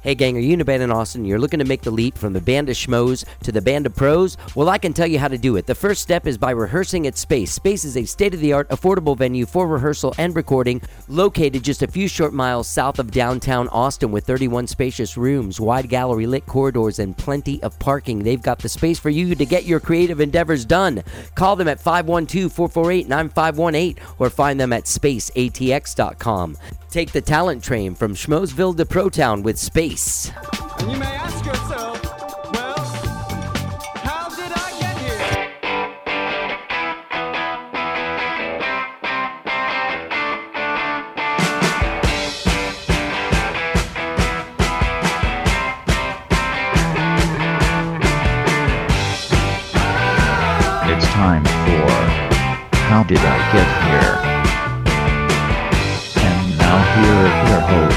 Hey gang, are you in a band in Austin and you're looking to make the leap from the band of schmoes to the band of pros? Well, I can tell you how to do it. The first step is by rehearsing at Space. Space is a state-of-the-art, affordable venue for rehearsal and recording, located just a few short miles south of downtown Austin with 31 spacious rooms, wide gallery-lit corridors, and plenty of parking. They've got the space for you to get your creative endeavors done. Call them at 512-448-9518 or find them at spaceatx.com. Take the talent train from Schmoesville to Protown with Space. And you may ask yourself, well, how did I get here? It's time for How Did I Get Here? And now here is your host,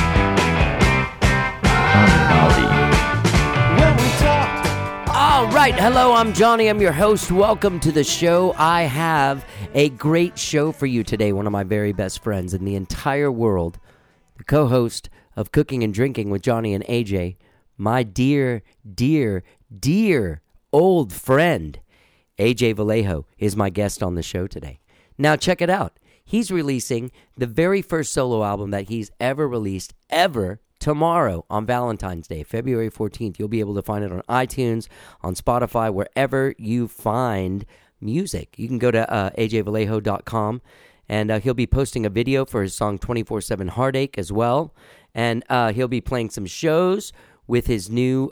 All right, hello, I'm Johnny. I'm your host. Welcome to the show. I have a great show for you today. One of my very best friends in the entire world, the co-host of Cooking and Drinking with Johnny and AJ, my dear, dear, dear old friend, AJ Vallejo, is my guest on the show today. Now, check it out. He's releasing the very first solo album that he's ever released, tomorrow on Valentine's Day, February 14th. You'll be able to find it on iTunes, on Spotify, wherever you find music. You can go to ajvallejo.com, and he'll be posting a video for his song 24/7 Heartache as well. And he'll be playing some shows with his new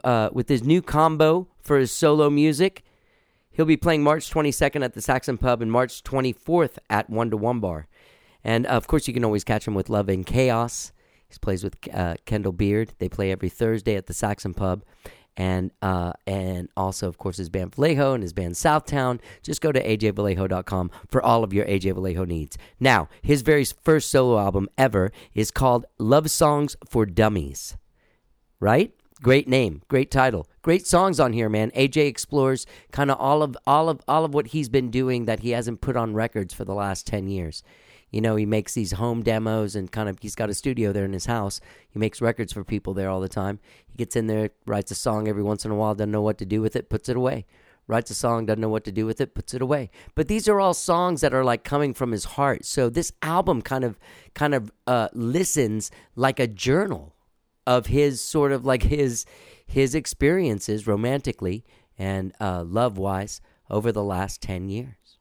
combo for his solo music. He'll be playing March 22nd at the Saxon Pub and March 24th at 1 to 1 Bar. And, of course, you can always catch him with Love and Chaos. He plays with Kendall Beard. They play every Thursday at the Saxon Pub. And also, of course, his band Vallejo and his band Southtown. Just go to ajvallejo.com for all of your AJ Vallejo needs. Now, his very first solo album ever is called Love Songs for Dummies. Right? Great name, great title, great songs on here, man. AJ explores kind of all of what he's been doing that he hasn't put on records for the last 10 years. You know, he makes these home demos and he's got a studio there in his house. He makes records for people there all the time. He gets in there, writes a song every once in a while, doesn't know what to do with it, puts it away. Writes a song, doesn't know what to do with it, puts it away. But these are all songs that are like coming from his heart. So this album kind of listens like a journal of his sort of like his experiences romantically and love-wise over the last 10 years.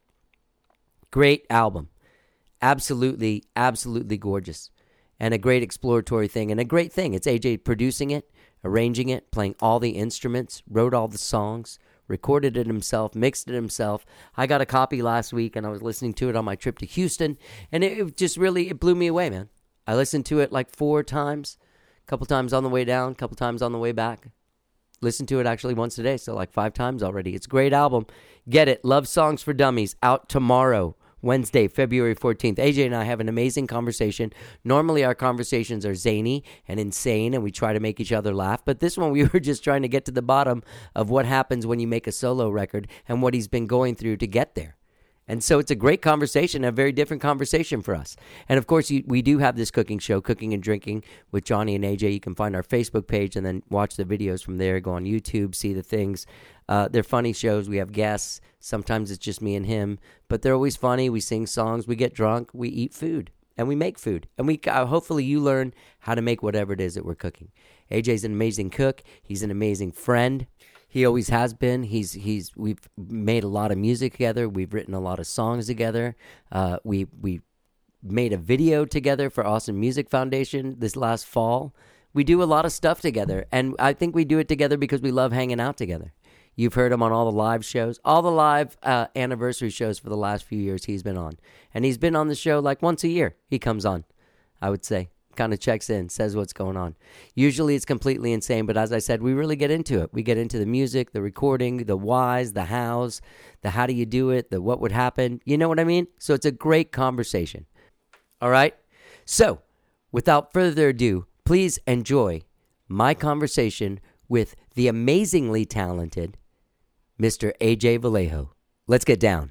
Great album. Absolutely, absolutely gorgeous. And a great exploratory thing and a great thing. It's AJ producing it, arranging it, playing all the instruments, wrote all the songs, recorded it himself, mixed it himself. I got a copy last week and I was listening to it on my trip to Houston, and it just really, it blew me away, man. I listened to it like 4 times. Couple times on the way down, couple times on the way back. Listen to it actually once a day, so like 5 times already. It's a great album. Get it. Love Songs for Dummies, out tomorrow, Wednesday, February 14th. AJ and I have an amazing conversation. Normally our conversations are zany and insane, and we try to make each other laugh. But this one, we were just trying to get to the bottom of what happens when you make a solo record and what he's been going through to get there. And so it's a great conversation, a very different conversation for us. And, of course, we do have this cooking show, Cooking and Drinking with Johnny and AJ. You can find our Facebook page and then watch the videos from there. Go on YouTube, see the things. They're funny shows. We have guests. Sometimes it's just me and him. But they're always funny. We sing songs. We get drunk. We eat food. And we make food. And we hopefully you learn how to make whatever it is that we're cooking. AJ's an amazing cook. He's an amazing friend. He always has been. We've made a lot of music together. We've written a lot of songs together. We made a video together for Austin Music Foundation this last fall. We do a lot of stuff together, and I think we do it together because we love hanging out together. You've heard him on all the live shows, all the live anniversary shows for the last few years he's been on. And he's been on the show like once a year. He comes on, I would say. Kind of checks in, says what's going on. Usually it's completely insane, but as I said, we really get into it. We get into the music, the recording, the whys, the hows, the how do you do it, the what would happen. You know what I mean? So it's a great conversation. All right? So, without further ado, please enjoy my conversation with the amazingly talented Mr. AJ Vallejo. Let's get down.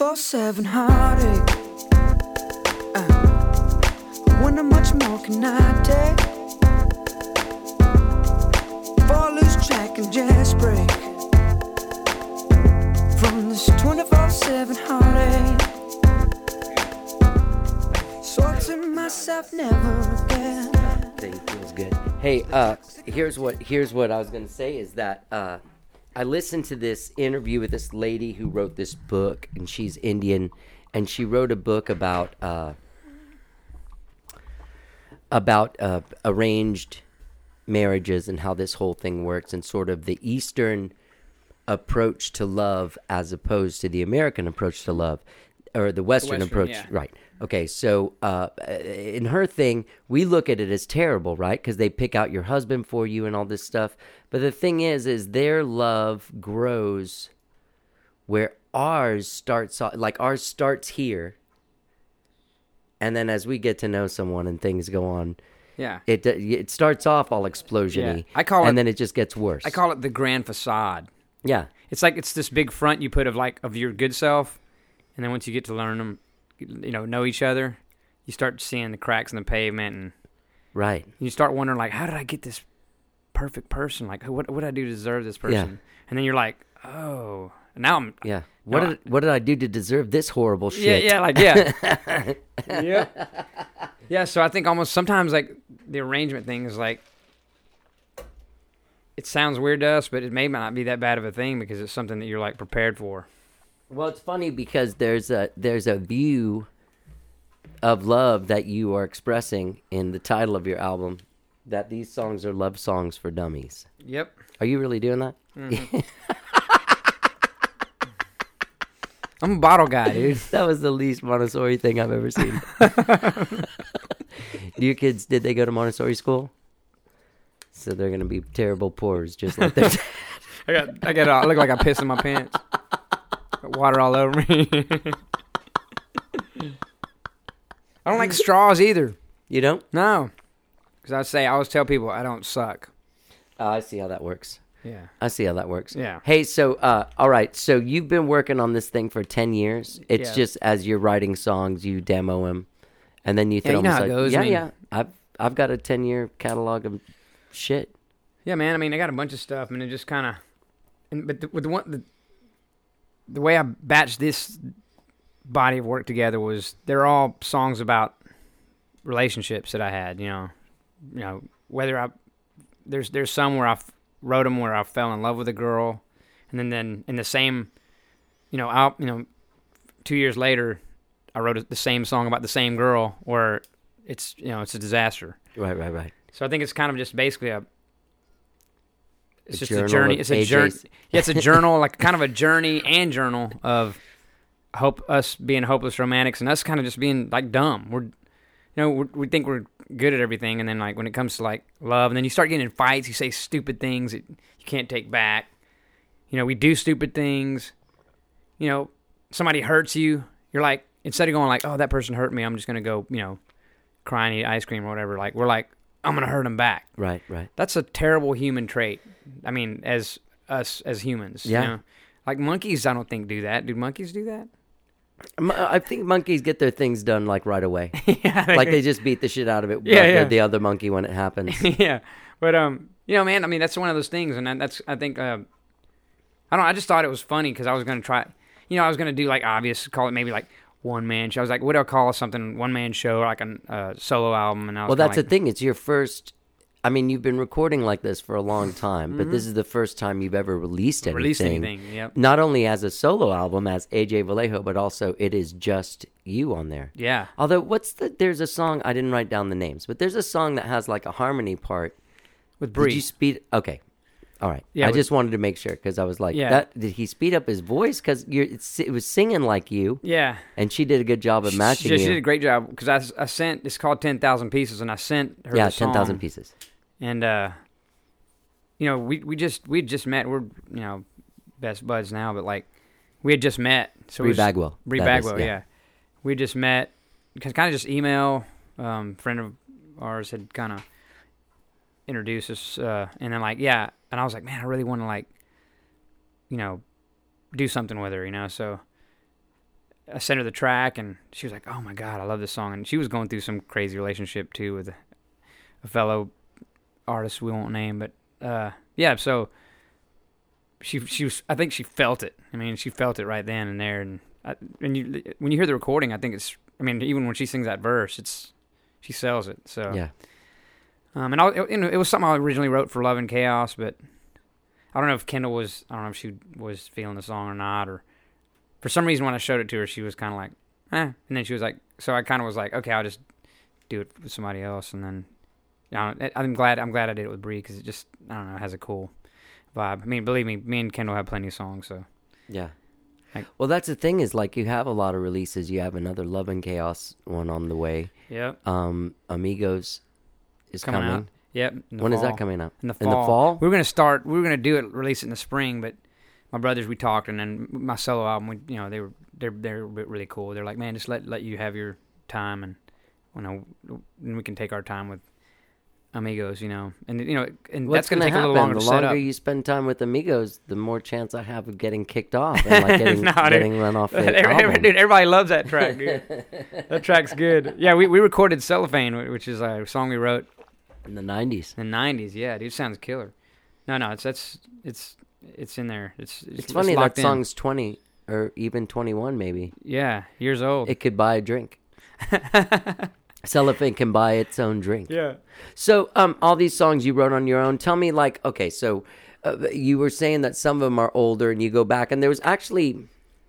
24/7 heartache. Wonder much more can I take? If I lose track and just break from this 24/7 heartache. So to myself, never again. Thing feels good. Hey, here's what I was gonna say is that I listened to this interview with this lady who wrote this book, and she's Indian, and she wrote a book about arranged marriages and how this whole thing works, and sort of the Eastern approach to love as opposed to the American approach to love, or the Western approach, yeah. right? Okay, so in her thing, we look at it as terrible, right? Because they pick out your husband for you and all this stuff. But the thing is their love grows where ours starts off, like ours starts here, and then as we get to know someone and things go on, Yeah. it starts off all explosion-y, Yeah. I call and it- then it just gets worse. I call it the grand facade. Yeah, It's like it's this big front you put of your good self, and then once you get to learn them, know each other, you start seeing the cracks in the pavement, and right. you start wondering, like, how did I get this perfect person? Like, what did I do to deserve this person? And then you're like, oh, now I'm... Yeah. No, What did I do to deserve this horrible shit? Yeah. Yeah, so I think almost sometimes, like, the arrangement thing is, like, it sounds weird to us, but it may not be that bad of a thing because it's something that you're, like, prepared for. Well, it's funny because there's a view of love that you are expressing in the title of your album, that these songs are love songs for dummies. Yep. Are you really doing that? I'm a bottle guy, dude. That was the least Montessori thing I've ever seen. Your kids, did they go to Montessori school? So they're going to be terrible poors, just like their dad. I look like I pissed in my pants. Got water all over me. I don't like straws either. You don't? No. Because I always tell people I don't suck. I see how that works. Yeah. I see how that works. Yeah. Hey, so, all right. So you've been working on this thing for 10 years. It's Yeah. just as you're writing songs, you demo them, and then you throw you them know how aside. it goes. Yeah, I mean- yeah. I've got a 10-year catalog of shit. Yeah, man. I mean, I got a bunch of stuff, and it just kind of... But the way I batched this body of work together was they're all songs about relationships that I had. You know, whether there's some where I wrote them where I fell in love with a girl, and then in the same, 2 years later, I wrote the same song about the same girl where it's a disaster. Right. So I think it's kind of just basically it's just a journal journey. of It's a journey. AJ's. Yeah, it's a journal, like kind of a journey and journal of us being hopeless romantics and us kind of just being like dumb. We think we're good at everything, and then like when it comes to like love, and then you start getting in fights, you say stupid things that you can't take back. We do stupid things. Somebody hurts you, you're like, instead of going like, oh, that person hurt me, I'm just gonna go, cry and eat ice cream or whatever. Like we're like, I'm gonna hurt him back. Right. That's a terrible human trait. I mean, as us as humans. Yeah. Like monkeys, I don't think do that. Do monkeys do that? I think monkeys get their things done like right away. Yeah. Like they just beat the shit out of it. Yeah. The other monkey when it happens. Yeah. But man, I mean, that's one of those things, and I think I just thought it was funny because I was gonna try. I was gonna do like obvious, call it maybe like one man show. I was like, what do I call something one man show, like a solo album? And I was Well, that's like, the thing. It's your first. I mean, you've been recording like this for a long time, but this is the first time you've ever released anything. Released anything, yep. Not only as a solo album as AJ Vallejo, but also it is just you on there. Yeah. Although, there's a song, I didn't write down the names, but there's a song that has like a harmony part. With Bree. Did you speed? Okay. All right. Yeah, I just wanted to make sure because I was like, Yeah. did he speed up his voice? Because it was singing like you, Yeah. and she did a good job of matching She you. did a great job because I sent, it's called 10,000 Pieces, and I sent her the song. 10,000 pieces. And we just met. We're best buds now, but like we had just met. So Bree Bagwell. Bree that is, Bagwell, yeah. We just met because kind of just email. Friend of ours had kind of introduced us, and then and I was like, man, I really want to do something with her, So I sent her the track, and she was like, "Oh my God, I love this song." And she was going through some crazy relationship too with a fellow artist we won't name, but yeah. So she was. I think she felt it. I mean, she felt it right then and there. And when you hear the recording, I think it's. I mean, even when she sings that verse, she sells it. So Yeah. And it was something I originally wrote for Love and Chaos, but I don't know if Kendall was. I don't know if she was feeling the song or not, or for some reason when I showed it to her, she was kind of like, eh. And then she was like, so I kind of was like, okay, I'll just do it with somebody else. And then, I'm glad I did it with Bree because it just, I don't know, it has a cool vibe. I mean, believe me and Kendall have plenty of songs, so. Yeah. Like- Well, that's the thing is, like, you have a lot of releases. You have another Love and Chaos one on the way. Yep. Amigos is Coming coming. out. Yep. in the When is fall. that coming out? In the In fall. the fall? We were gonna do it, release it in the spring, but my brothers, we talked, and then my solo album, they're really cool. They're like, man, just let you have your time, and and we can take our time with Amigos, and and What's that's gonna take happen? a little longer The to set longer up. you spend time with Amigos, the more chance I have of getting kicked off and like getting, No, dude. getting run off the album. Dude, everybody loves that track, dude. That track's good. Yeah, we recorded Cellophane, which is a song we wrote In the 90s. in the '90s. Yeah, dude, it sounds killer. No, it's in there. It's funny that locked in. song's 20 or even 21 maybe. Yeah, years old. It could buy a drink. Cellophane can buy its own drink. Yeah. So, all these songs you wrote on your own. Tell me, like, okay, so you were saying that some of them are older, and you go back, and there was actually,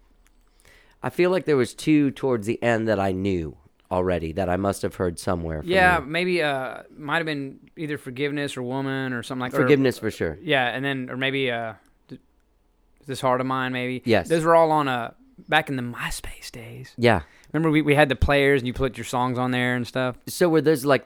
I feel like there was two towards the end that I knew already that I must have heard somewhere. From Yeah, you. maybe might have been either Forgiveness or Woman or something like that. Forgiveness for sure. Yeah, and then or maybe This Heart of Mine, maybe. Yes. Those were all on back in the MySpace days. Yeah. Remember we had the players and you put your songs on there and stuff. So were those like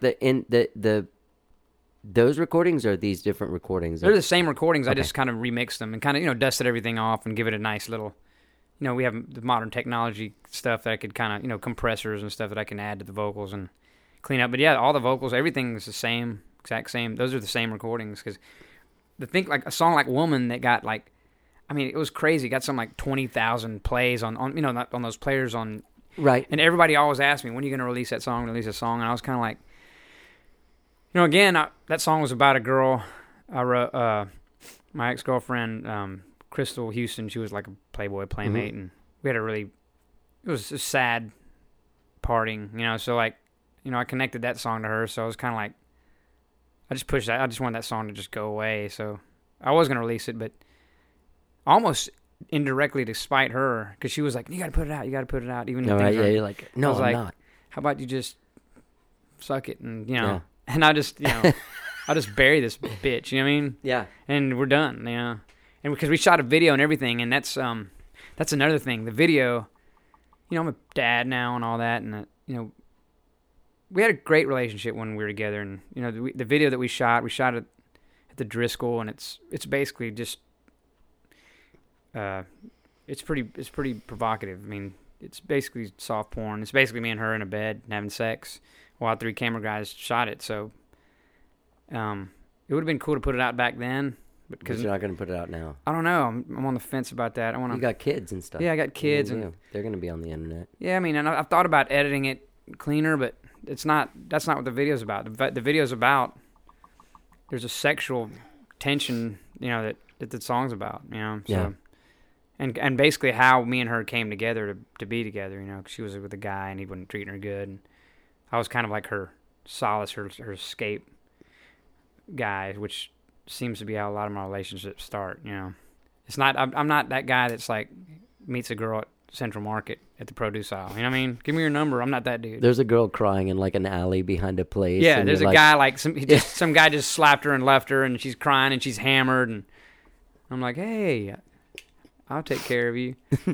those recordings or these different recordings? They're the same recordings. I Okay. just kind of remixed them and kind of dusted everything off and give it a nice little. We have the modern technology stuff that I could kind of compressors and stuff that I can add to the vocals and clean up. But yeah, all the vocals, everything is the same, exact same. Those are the same recordings because like a song like Woman that got like, I mean, it was crazy. It got some like 20,000 plays on not on those players on. Right. And everybody always asked me, when are you going to release that song? And I was kind of like, again, that song was about a girl. I wrote, my ex-girlfriend, Crystal Houston, she was like a Playboy playmate, and we had it was a sad parting, so like, I connected that song to her, so I was kind of like, I just pushed that. I just wanted that song to just go away, so I was going to release it, but almost indirectly to spite her, because she was like, you got to put it out, even All if right, things yeah, aren't- you're like, no, I was I'm like, not. how about you just suck it, and, Yeah. and I just, I'll just bury this bitch, you know what I mean? Yeah. And we're done, And because we shot a video and everything, and that's another thing. The video, I'm a dad now and all that, and we had a great relationship when we were together. And the video that we shot it at the Driscoll, and it's basically just it's pretty provocative. I mean, it's basically soft porn. It's basically me and her in a bed having sex while 3 camera guys shot it. So it would have been cool to put it out back then. Because you're not going to put it out now. I don't know. I'm on the fence about that. I want You to. got kids and stuff. Yeah, I got kids, Yeah, and they're going to be on the internet. yeah, I mean, and I've thought about editing it cleaner, but it's not. That's not what the video's about. The video's about. There's a sexual tension, that the song's about. So, Yeah. And basically how me and her came together to be together. 'Cause she was with a guy and he wasn't treating her good, and I was kind of like her solace, her escape guy, which seems to be how a lot of my relationships start. It's not. I'm not that guy that's like meets a girl at Central Market at the produce aisle. You know what I mean? Give me your number. I'm not that dude. There's a girl crying in like an alley behind a place. Yeah, and there's a you're guy like some guy just slapped her and left her, and she's crying and she's hammered, and I'm like, hey, I'll take care of you.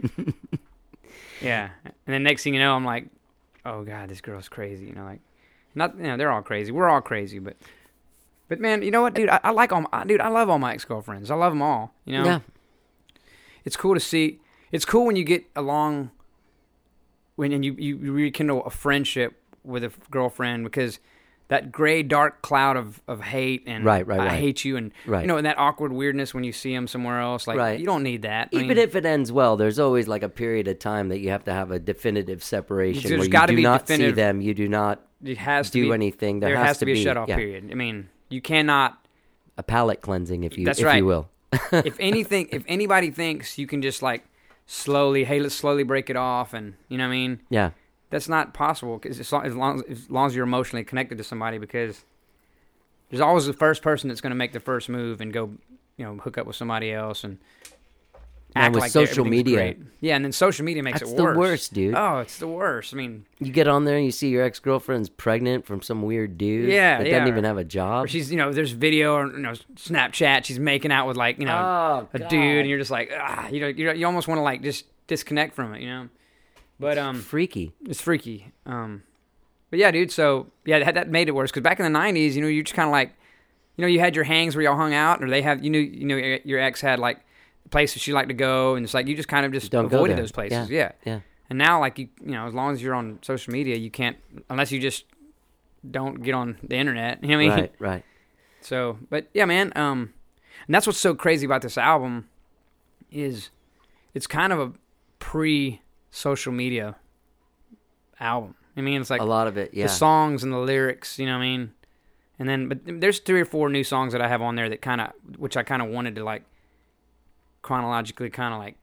Yeah, and then next thing you know, I'm like, oh god, this girl's crazy. They're all crazy. We're all crazy, but man, you know what, dude? I love all my ex-girlfriends. I love them all. Yeah. It's cool to see. It's cool when you get along, and you rekindle a friendship with a girlfriend, because that gray, dark cloud of hate and Right. I hate you and Right. and that awkward weirdness when you see them somewhere else. Like Right. you don't need that. I Even mean, if it ends well, there's always like a period of time that you have to have a definitive separation There's where you gotta do be not see definitive- them, you do not it has to do be, anything. There has to be a shut off yeah, period. I mean, you cannot. a palate cleansing, if you That's if right. you will. If anybody thinks you can just like slowly, hey, let's slowly break it off, and you know what I mean. Yeah. That's not possible because as long as you're emotionally connected to somebody, because there's always the first person that's going to make the first move and go, hook up with somebody else and act with like social everything's media. great. Yeah, and then social media makes That's it the worse. worst, dude. Oh, it's the worst. I mean, You get on there and you see your ex-girlfriend's pregnant from some weird dude Yeah, that yeah. doesn't even have a job. or she's there's video or Snapchat, she's making out with like Oh, a God. dude, and you're just like you almost want to like just disconnect from it, But Freaky. it's freaky. But yeah, dude. So yeah, that made it worse because back in the '90s, you just kind of like, you had your hangs where y'all hung out, or they have, your ex had like places she liked to go, and it's like you just kind of just Don't go avoided there. those places. Yeah. Yeah. And now, like as long as you're on social media, you can't unless you just don't get on the internet. You know what I mean? Right, right. So, but yeah, man. And that's what's so crazy about this album is it's kind of a pre-social media album. I mean, it's like A lot of it, yeah. the songs and the lyrics, you know what I mean? And then, but there's 3 or 4 new songs that I have on there that which I kind of wanted to like chronologically kind of like,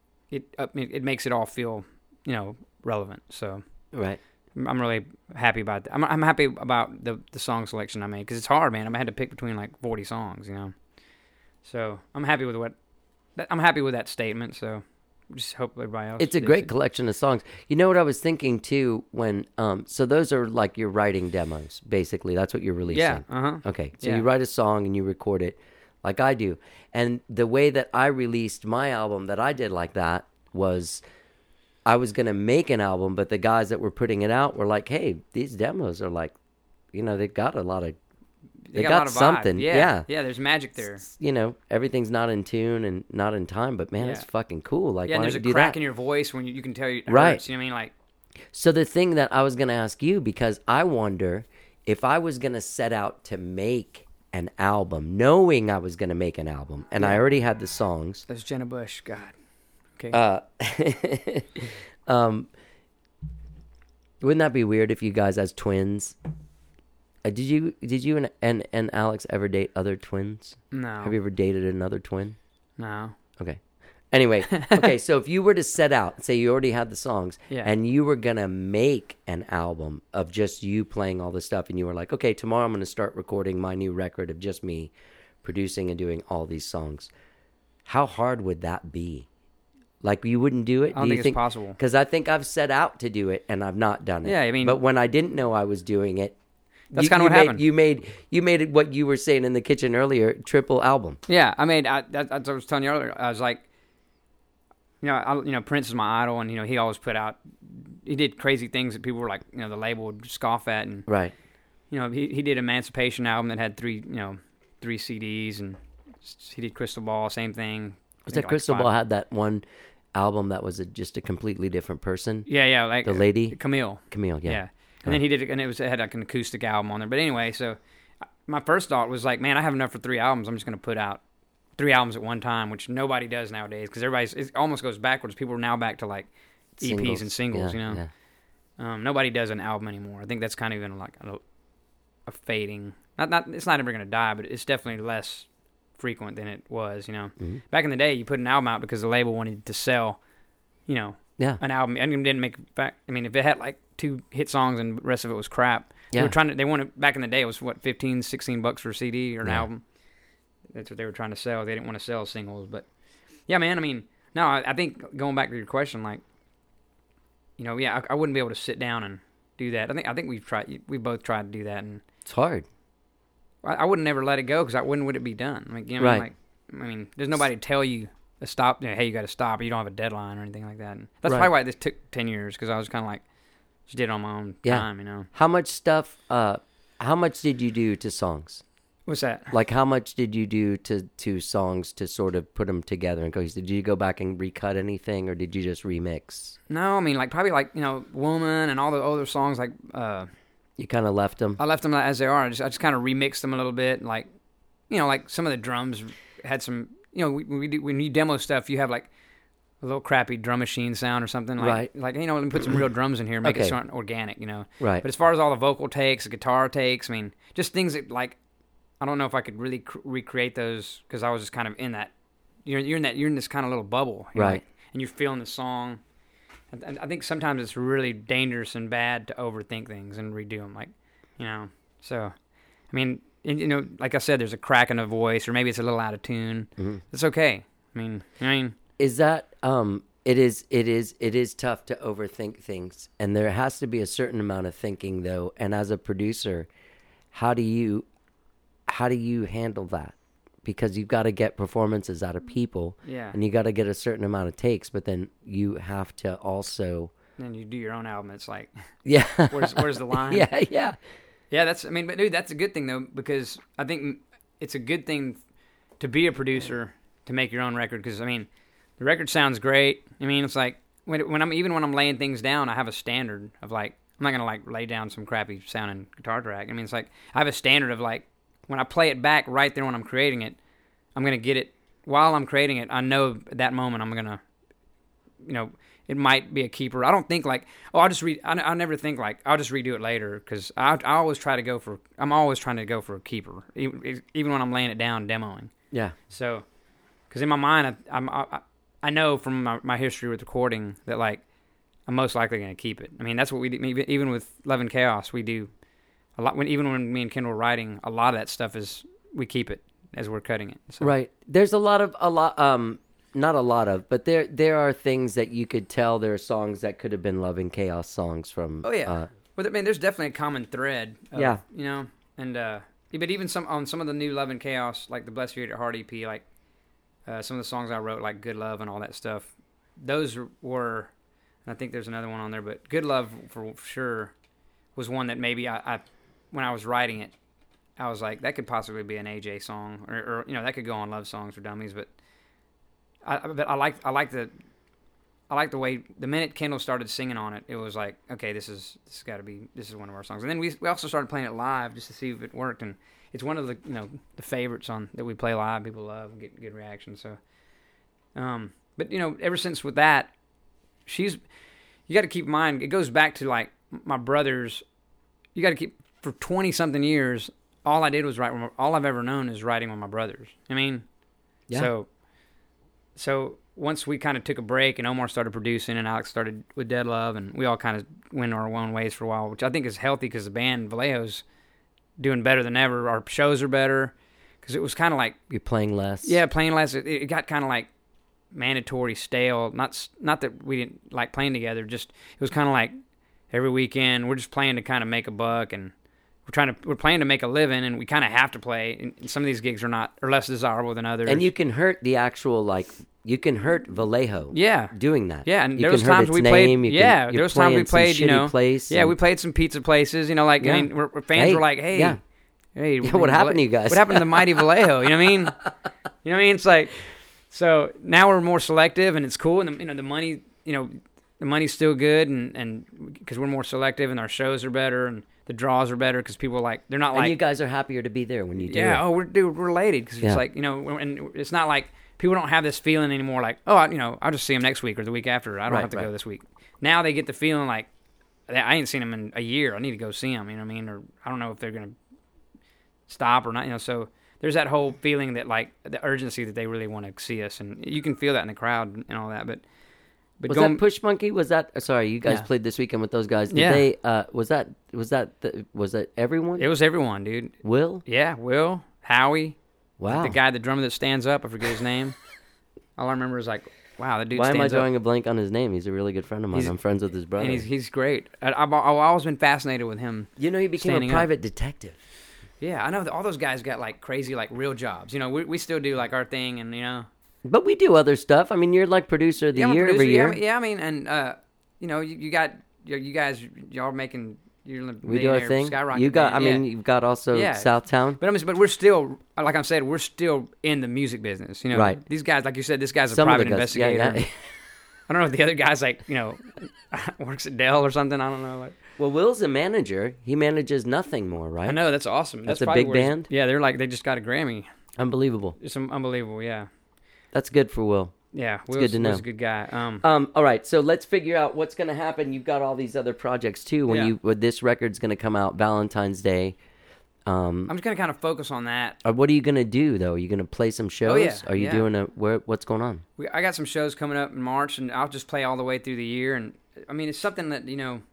it makes it all feel, relevant. So Right. I'm really happy about that. I'm happy about the song selection I made because it's hard, man. I had to pick between like 40 songs, So I'm happy with that statement. So just hope everybody else. It's a digs great it. collection of songs. You know what I was thinking too when so those are like your writing demos, basically. That's what you're releasing. Yeah. Uh-huh. Okay. So Yeah. you write a song and you record it like I do. And the way that I released my album that I did like that was I was going to make an album, but the guys that were putting it out were like, "Hey, these demos are like, they've got a lot of they got a got lot of vibe. something." Yeah. Yeah. There's magic there. Everything's not in tune and not in time, but man, Yeah. it's fucking cool. Like, Yeah. And why there's don't a you do crack that? in your voice when you can tell it Right. hurts. You know what I mean? Like, So the thing that I was going to ask you, because I wonder if I was going to set out to make an album, knowing I was going to make an album, and I already had the songs. that's Jenna Bush. God. Okay. Wouldn't that be weird if you guys as twins? Did you and Alex ever date other twins? no. Have you ever dated another twin? No. Okay. Anyway, okay, so if you were to set out, say you already had the songs, Yeah. and you were going to make an album of just you playing all the stuff, and you were like, okay, tomorrow I'm going to start recording my new record of just me producing and doing all these songs, how hard would that be? Like, you wouldn't do it? I don't think it's possible. Because I think I've set out to do it, and I've not done it. Yeah, I mean- But when I didn't know I was doing it, That's kinda what happened. You made it what you were saying in the kitchen earlier, triple album. Yeah, I mean, that's what I was telling you earlier. I was like, Prince is my idol, and he always put out. He did crazy things that people were like, the label would scoff at, and Right. he did Emancipation album that had 3 CDs, and he did Crystal Ball, same thing. Was I think that like Crystal 5. Ball had that one album that was just a completely different person? Yeah, like The lady? Camille. Camille, yeah. Yeah. And then he did, and it had like an acoustic album on there. But anyway, so my first thought was like, man, I have enough for 3 albums. I'm just going to put out 3 albums at one time, which nobody does nowadays because it almost goes backwards. People are now back to like EPs and singles, Yeah. Nobody does an album anymore. I think that's kind of even like a fading. Not it's not ever going to die, but it's definitely less frequent than it was, Mm-hmm. Back in the day, you put an album out because the label wanted to sell, Yeah. an album. And it didn't make back. I mean, if it had like 2 hit songs and the rest of it was crap, Yeah. they wanted, back in the day, it was what, $15-16 for a CD or an Yeah. album. That's what they were trying to sell. They didn't want to sell singles, but yeah, man. I mean, no, I think going back to your question, like, I wouldn't be able to sit down and do that. I think we both tried to do that, and It's hard. I wouldn't never let it go because when would it be done? Like, Right. I mean, there's nobody to tell you to stop. Hey, you got to stop. Or you don't have a deadline or anything like that. And that's Right. probably why this took 10 years because I was kind of like, just did it on my own Yeah. time. How much stuff, how much did you do to songs? What's that? Like, how much did you do to songs to sort of put them together and go? Did you go back and recut anything, or did you just remix? No, I mean, like, probably like, Woman and all the other songs like, Yeah, You kind of left them. I left them as they are. I just kind of remixed them a little bit. Like, you know, like some of the drums had some, you know, when you demo stuff, you have like a little crappy drum machine sound or something. Like, Right. Like, you know, let me put some real drums in here, make Okay. it sound organic, you know. Right. But as far as all the vocal takes, the guitar takes, I mean, just things that, like, I don't know if I could really recreate those because I was just kind of in that. You're in this kind of little bubble, you know, Right. and you're feeling the song. And I think sometimes it's really dangerous and bad to overthink things and redo them, like, you know. So, I mean, you know, like I said, there's a crack in the voice, or maybe it's a little out of tune. Mm-hmm. It's okay. I mean, Is that it is tough to overthink things, and there has to be a certain amount of thinking though. And as a producer, how do you handle that? Because you've got to get performances out of people, Yeah. and you got to get a certain amount of takes, but then you have to also, then you do your own album. It's like, yeah, where's the line? yeah. Yeah, but dude, that's a good thing though, because I think it's a good thing to be a producer, to make your own record, because I mean, the record sounds great. I mean, it's like when I'm laying things down, I have a standard of like, I'm not gonna like lay down some crappy sounding guitar track. I mean, it's like I have a standard of like, when I play it back right there when I'm creating it, I'm gonna get it while I'm creating it. I know at that moment I'm gonna, you know, it might be a keeper. I don't think like, oh, I never think like I'll just redo it later, because I always try to go for. I'm always trying to go for a keeper, even when I'm laying it down demoing. Yeah. So, because in my mind, I know from my history with recording that like I'm most likely going to keep it. I mean, that's what we do. Even with Love and Chaos, we do a lot. Even when me and Kendall are writing, a lot of that stuff is we keep it as we're cutting it. So. Right. There's not a lot of, but there are things that you could tell there are songs that could have been Love and Chaos songs from. Oh yeah. But I mean, there's definitely a common thread. Yeah. You know, and but even on some of the new Love and Chaos, like the Bless Your Ear at Heart EP, like some of the songs I wrote, like Good Love and all that stuff, those were. And I think there's another one on there, but Good Love for sure was one that maybe I when I was writing it, I was like, that could possibly be an AJ song, or you know, that could go on Love Songs for Dummies. But I like the way the minute Kendall started singing on it, it was like, okay, this is one of our songs. And then we also started playing it live just to see if it worked, and it's one of the, you know, the favorites that we play live. People love and get good reactions. So, but you know, ever since with that, you got to keep in mind, it goes back to like my brothers. You got to keep, for 20 something years, all I did was write. All I've ever known is writing with my brothers. I mean, Yeah. So once we kind of took a break and Omar started producing and Alex started with Dead Love, and we all kind of went our own ways for a while, which I think is healthy because the band Vallejo's doing better than ever. Our shows are better because it was kind of like, You're playing less. yeah, playing less. It got kind of like mandatory, stale. Not that we didn't like playing together. Just it was kind of like every weekend we're just playing to kind of make a buck, and we're playing to make a living, and we kind of have to play. And some of these gigs are less desirable than others. And you can hurt the actual, like, you can hurt Vallejo. Yeah. Doing that. Yeah, and you there was can hurt times its we name, played. you Yeah, can, there was times we played. You know, place yeah, and- we played some pizza places. You know, like Yeah. I mean, fans Hey, were like, "Hey, yeah. hey, Yeah, what happened to you guys?" What happened to the mighty Vallejo?" You know what I mean? You know what I mean? It's like, so now we're more selective, and it's cool, and the money, the money's still good, and because we're more selective, and our shows are better, and the draws are better because people they're not And like you guys are happier to be there when you do yeah, it. oh, we're elated because Yeah. it's like, and it's not like people don't have this feeling anymore. Like, oh, I'll just see them next week or the week after. I don't Right, have to right. go this week. Now they get the feeling like I ain't seen them in a year. I need to go see them. You know what I mean? Or I don't know if they're gonna stop or not. So there's that whole feeling that like the urgency that they really want to see us, and you can feel that in the crowd and all that. But Was that Push Monkey? Was that sorry? You guys Yeah. played this weekend with those guys. Did Yeah. they? Was that everyone? It was everyone, dude. Will? Yeah, Will, Howie, Wow. the guy, the drummer that stands up. I forget his name. All I remember is like, wow, the dude Why am I stands up. drawing a blank on his name? He's a really good friend of mine. I'm friends with his brother. And he's great. I've always been fascinated with him. he became standing a up. private detective. Yeah, I know that all those guys got like crazy, like real jobs. We still do like our thing, and But we do other stuff. I mean, you're like producer of the I'm a year producer, every year. Yeah, I mean, and you got you guys, y'all making you're in the We do our millionaire thing. skyrocket You got. band, I mean, you've got also Yeah. Southtown. but we're still, like I said, we're still in the music business. Right. These guys, like you said, this guy's a Some of private the guys, investigator. yeah. I don't know if the other guy's like works at Dell or something. I don't know. Like, Well, Will's a manager. He manages Nothing More, right? I know, that's awesome. That's a probably big where he's- band? Yeah, they just got a Grammy. Unbelievable. It's unbelievable. Yeah, That's good for Will. yeah. good to know. Will's a good guy. All right, so let's figure out what's going to happen. You've got all these other projects too. When this record's going to come out Valentine's Day. I'm just gonna kind of focus on that. What are you going to do though? Are you going to play some shows? yeah, Are you yeah. doing what's going on? I got some shows coming up in March, and I'll just play all the way through the year. And I mean, it's something that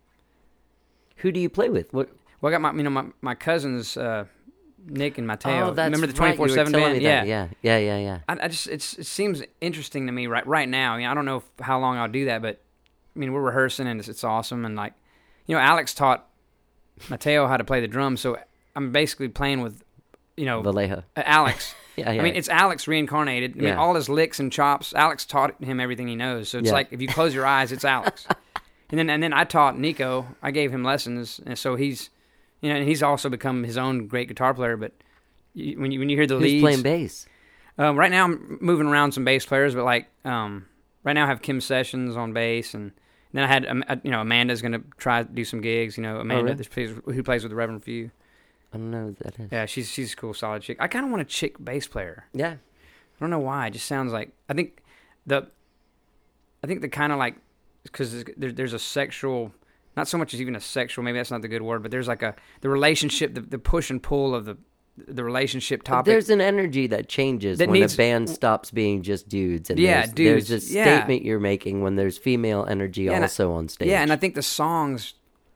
Who do you play with? What? Well, I got my cousins, Nick and Mateo. Oh, that's Remember the right. You were 24/7 telling band? me that. Yeah. I just it seems interesting to me right now. I don't know how long I'll do that, but I mean, we're rehearsing and it's awesome. And like, Alex taught Mateo how to play the drums, so I'm basically playing with, Vallejo. Alex. Yeah. I mean, it's Alex reincarnated. I mean, all his licks and chops. Alex taught him everything he knows. So it's like if you close your eyes, it's Alex. and then I taught Nico. I gave him lessons, and so he's, and he's also become his own great guitar player. But when you hear the Who's leads, playing bass? right now I'm moving around some bass players, but like right now I have Kim Sessions on bass, and then I had Amanda's going to try to do some gigs. Amanda who plays with the Reverend Few. I don't know who that is. Yeah, she's a cool, solid chick. I kind of want a chick bass player. Yeah. I don't know why. It just sounds like I think the kind of like because there's a sexual, not so much as even a sexual. Maybe that's not the good word, but there's like the relationship, the push and pull of the relationship topic. There's an energy that changes when a band stops being just dudes. And there's a statement you're making when there's female energy also on stage. Yeah, and I think the songs,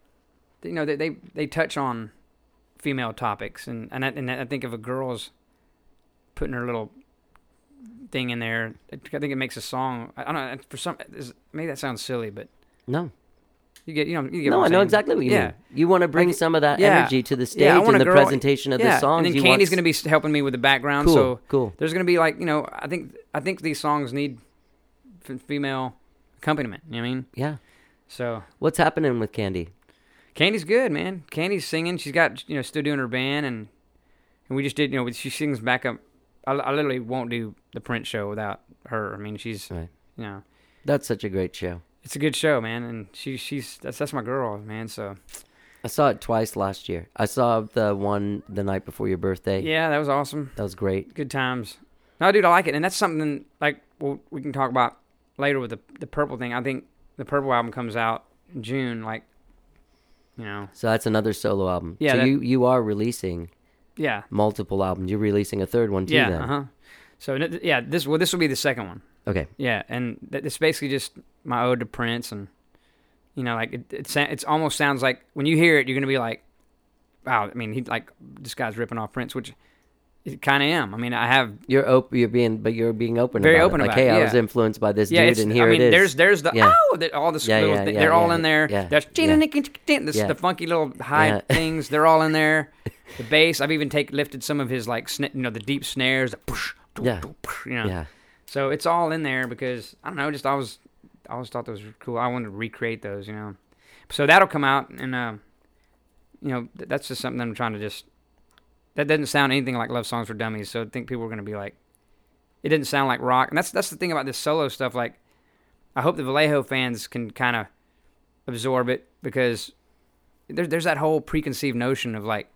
they touch on female topics, and I think if a girl's putting her little thing in there, I think it makes a song. I don't know, for some, maybe that sounds silly, but no. You get No, what I'm I know saying. exactly what you mean. You want to bring some of that yeah. energy to the stage I want and a the girl, presentation of the songs. And then Candy's going to be helping me with the background. Cool. There's going to be like, I think these songs need female accompaniment. You know what I mean? Yeah. So what's happening with Candy? Candy's good, man. Candy's singing. She's got, still doing her band, and we just did, she sings back up. I literally won't do the Prince show without her. I mean, she's, right. That's such a great show. It's a good show, man, and that's my girl, man. So I saw it twice last year. I saw the one the night before your birthday. Yeah, that was awesome. That was great. Good times. No, dude, I like it, and that's something like we can talk about later with the Purple thing. I think the Purple album comes out in June, like. So that's another solo album. Yeah. So you are releasing. Yeah. Multiple albums. You're releasing a third one too. Yeah. Then. So this will be the second one. Okay. Yeah, and it's basically just my ode to Prince, and it almost sounds like when you hear it, you're gonna be like, wow. I mean, this guy's ripping off Prince, which it kind of am. I mean, I have you're being open. Very about open it. about Like, it. hey, Yeah. I was influenced by this dude, and here it is. There's the all the they're all in there. Yeah. There's the funky little high things. They're all in there. The bass. I've even lifted some of his the deep snares. The push. Yeah. So it's all in there because I don't know. Just I always thought those were cool. I wanted to recreate those. So that'll come out, and that's just something that I'm trying to just. That doesn't sound anything like Love Songs for Dummies. So I think people are going to be like, it didn't sound like rock. And that's the thing about this solo stuff. Like, I hope the Vallejo fans can kind of absorb it because there's that whole preconceived notion of like,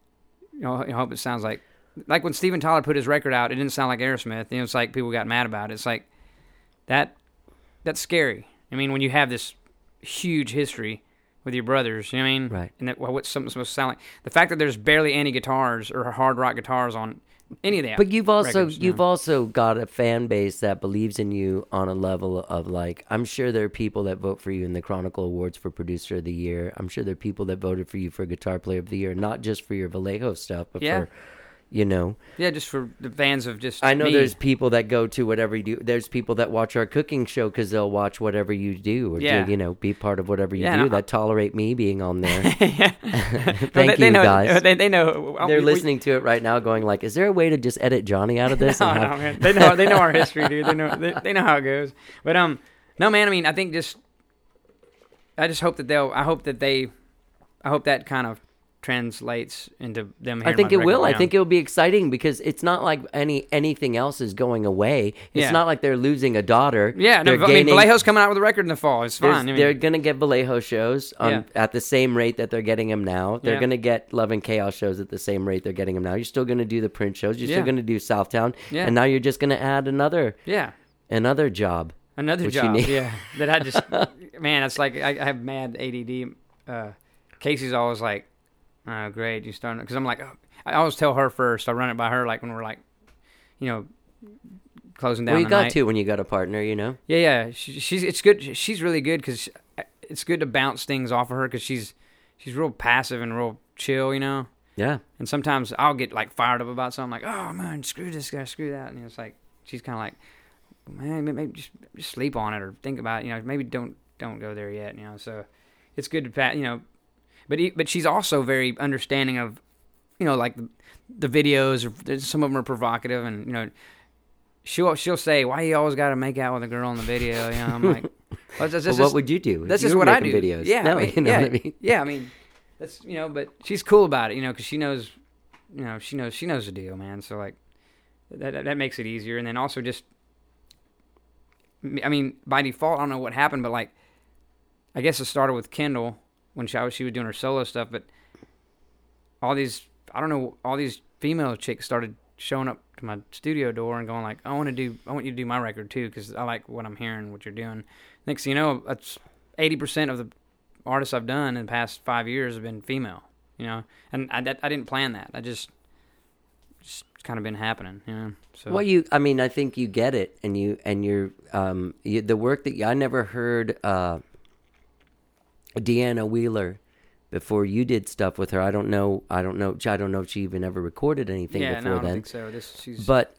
I hope it sounds like when Steven Tyler put his record out, it didn't sound like Aerosmith. It's like people got mad about it. It's like that's scary. I mean, when you have this huge history with your brothers, you know what I mean? Right. And what's something supposed to sound like? The fact that there's barely any guitars or hard rock guitars on any of that. But you've also got a fan base that believes in you on a level of like, I'm sure there are people that vote for you in the Chronicle Awards for Producer of the Year. I'm sure there are people that voted for you for Guitar Player of the Year, not just for your Vallejo stuff, but for. Yeah, just for the fans of just I know me. there's people that go to whatever you do. There's people that watch our cooking show because they'll watch whatever you do or be part of whatever you do that tolerate me being on there. Thank you, guys. They know. They're listening to it right now going like, is there a way to just edit Johnny out of this? No, man. They know our history, dude. They know how it goes. But no, man, I mean, I just hope that I hope that kind of translates into them. I hearing think my it will. record, I think it will be exciting because it's not like anything else is going away. It's Yeah. not like they're losing a daughter. Yeah, no, They're I mean, gaining- Vallejo's coming out with a record in the fall. It's There's- fine. I mean, they're going to get Vallejo shows Yeah. at the same rate that they're getting them now. They're Yeah. going to get Love and Chaos shows at the same rate they're getting them now. You're still going to do the Prince shows. You're Yeah. still going to do Southtown. Yeah. And now you're just going to add another yeah. job. Another Which you job, need. yeah. That I just, man, it's like I have mad ADD. Casey's always like, "Oh, great, you starting?" Because I'm like, oh, I always tell her first. I run it by her, like when we're like, closing down. Well, you the got night. to when you got a partner, you know. Yeah. She's it's good. She's really good because it's good to bounce things off of her because she's real passive and real chill, Yeah. And sometimes I'll get like fired up about something, like, "Oh man, screw this guy, screw that," and it's like she's kind of like, "Man, maybe just sleep on it or think about it, maybe don't go there yet," So it's good to but she's also very understanding of, like the videos. Or some of them are provocative, and she'll say, "Why you always got to make out with a girl in the video?" I'm like, well, that's Well, what would you do? if That's you just were what I making do. Videos. Yeah, No, I mean, you know yeah, what I mean. yeah. I mean, that's but she's cool about it, because she knows, she knows the deal, man. So like, that makes it easier, and then also just, I mean, by default, I don't know what happened, but like, I guess it started with Kendall when she was doing her solo stuff, but all these female chicks started showing up to my studio door and going like, I want you to do my record too, because I like what I'm hearing, what you're doing. Next thing you know, that's 80% of the artists I've done in the past 5 years have been female, and I didn't plan that. I just kind of been happening, So Well, I think you get it, and you're the work that I never heard Deanna Wheeler before you did stuff with her. I don't know if she even ever recorded anything yeah, before no, I don't then. think so. She's But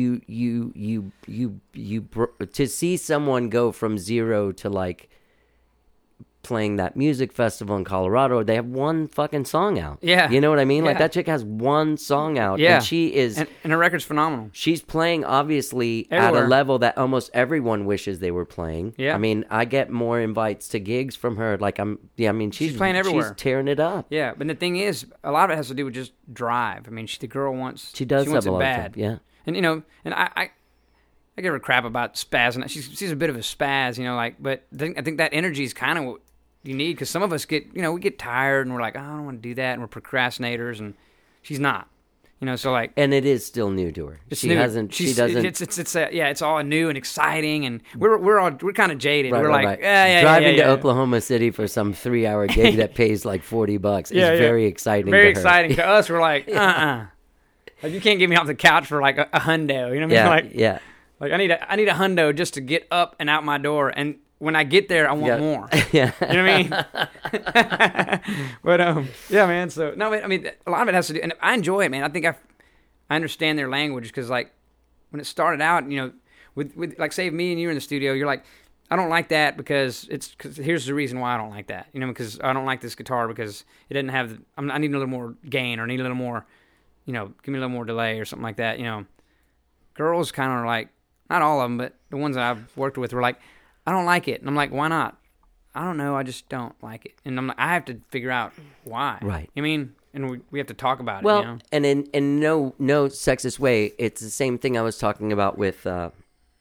to see someone go from zero to like playing that music festival in Colorado, they have one fucking song out. Yeah. You know what I mean? Like Yeah. that chick has one song out. Yeah. And she is and her record's phenomenal. she's playing obviously Everywhere. at a level that almost everyone wishes they were playing. Yeah. I mean, I get more invites to gigs from her. Like she's playing everywhere. She's tearing it up. Yeah, but the thing is, a lot of it has to do with just drive. I mean, the girl wants. She does wants have a it lot of bad. time. Yeah. And and I give her crap about spazzing. She's a bit of a spaz, But I think that energy is kind of what you need, because some of us get we get tired and we're like, oh, I don't want to do that, and we're procrastinators, and she's not. So like, And it is still new to her. it's She new. hasn't. She doesn't. It's all new and exciting, and we're kind of jaded. Right, we're right, like, right. yeah, Driving yeah. to Oklahoma City for some 3-hour gig that pays like $40 Yeah, is yeah. very exciting. Very to her. exciting to us. We're like, like you can't get me off the couch for like a hundo. You know what I mean? Yeah, Like, yeah. like I need a hundo just to get up and out my door, and when I get there, I want Yeah. more. Yeah. You know what I mean? But yeah, man. So no, I mean, a lot of it has to do, and I enjoy it, man. I think I understand their language, because like when it started out, with like say me and you in the studio, you're like, I don't like that because here's the reason why I don't like that. Because I don't like this guitar because it doesn't have. I need a little more gain, or I need a little more. Give me a little more delay or something like that. Girls kind of are like, not all of them, but the ones that I've worked with were like, I don't like it. And I'm like, why not? I don't know. I just don't like it. And I'm like, I have to figure out why. Right. I mean, and we have to talk about Well, it, and in no sexist way, it's the same thing I was talking about with a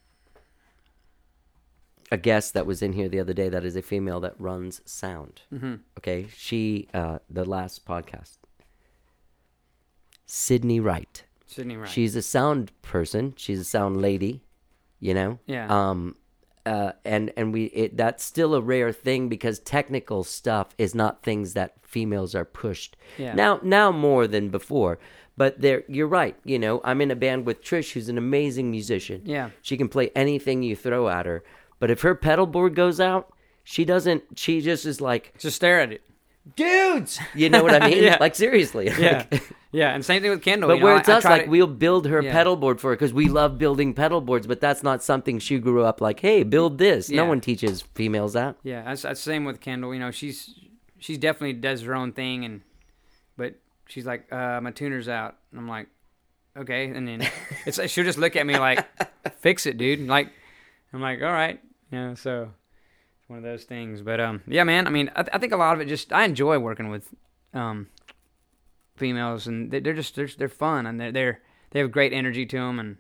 guest that was in here the other day that is a female that runs sound. Mm-hmm. Okay? She, the last podcast. Sydney Wright. Sydney Wright. She's a sound person. She's a sound lady, Yeah. That's still a rare thing, because technical stuff is not things that females are pushed. Yeah. Now more than before. But you're right. I'm in a band with Trish, who's an amazing musician. Yeah. She can play anything you throw at her. But if her pedal board goes out, she just is like, Just stare at it. dudes, you know what I mean? Yeah. Like, seriously. Yeah. Like, Yeah, and same thing with Kendall. but where it's us, try like, to- we'll build her Yeah. pedal board for her because we love building pedal boards, but that's not something she grew up like, hey, build this. No Yeah. one teaches females that. Yeah, that's the same with Kendall. She's definitely does her own thing, but she's like, my tuner's out. And I'm like, okay. And then it's like, she'll just look at me like, fix it, dude. And like, I'm like, all right. So it's one of those things. But yeah, man. I mean, I think a lot of it I enjoy working with females, and they're fun, and they have great energy to them, and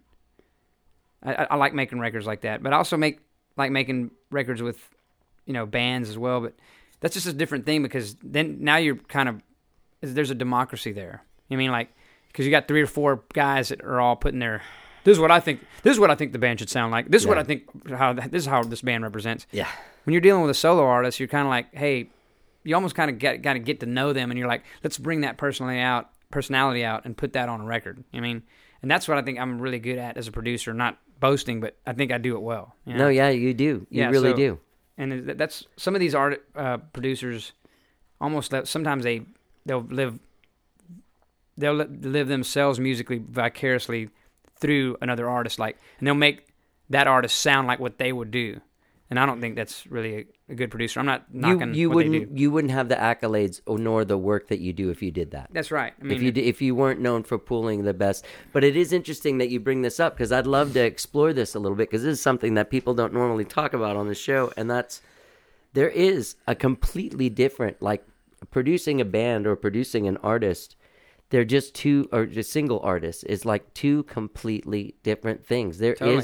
I like making records like that. But I also like making records with, bands as well. But that's just a different thing, because then now you're kind of, there's a democracy there. You know what I mean, like, because you got 3 or 4 guys that are all putting their, this is what I think the band should sound like. This is what I think this is how this band represents. Yeah. When you're dealing with a solo artist, you're kind of like, hey, you almost kind of got to get to know them, and you're like, let's bring that personality out and put that on a record. I mean, and that's what I think I'm really good at as a producer. Not boasting, but I think I do it well. You know? No, yeah, you do. You really do. And that's some of these producers almost sometimes they'll live themselves musically vicariously through another artist, and they'll make that artist sound like what they would do. And I don't think that's really a good producer. I'm not knocking what they do. You wouldn't have the accolades nor the work that you do if you did that. That's right. I mean, if you weren't known for pulling the best. But it is interesting that you bring this up, because I'd love to explore this a little bit, because this is something that people don't normally talk about on the show, and there is a completely different, like, producing a band or producing an artist. They're just two, or just single artists is like two completely different things.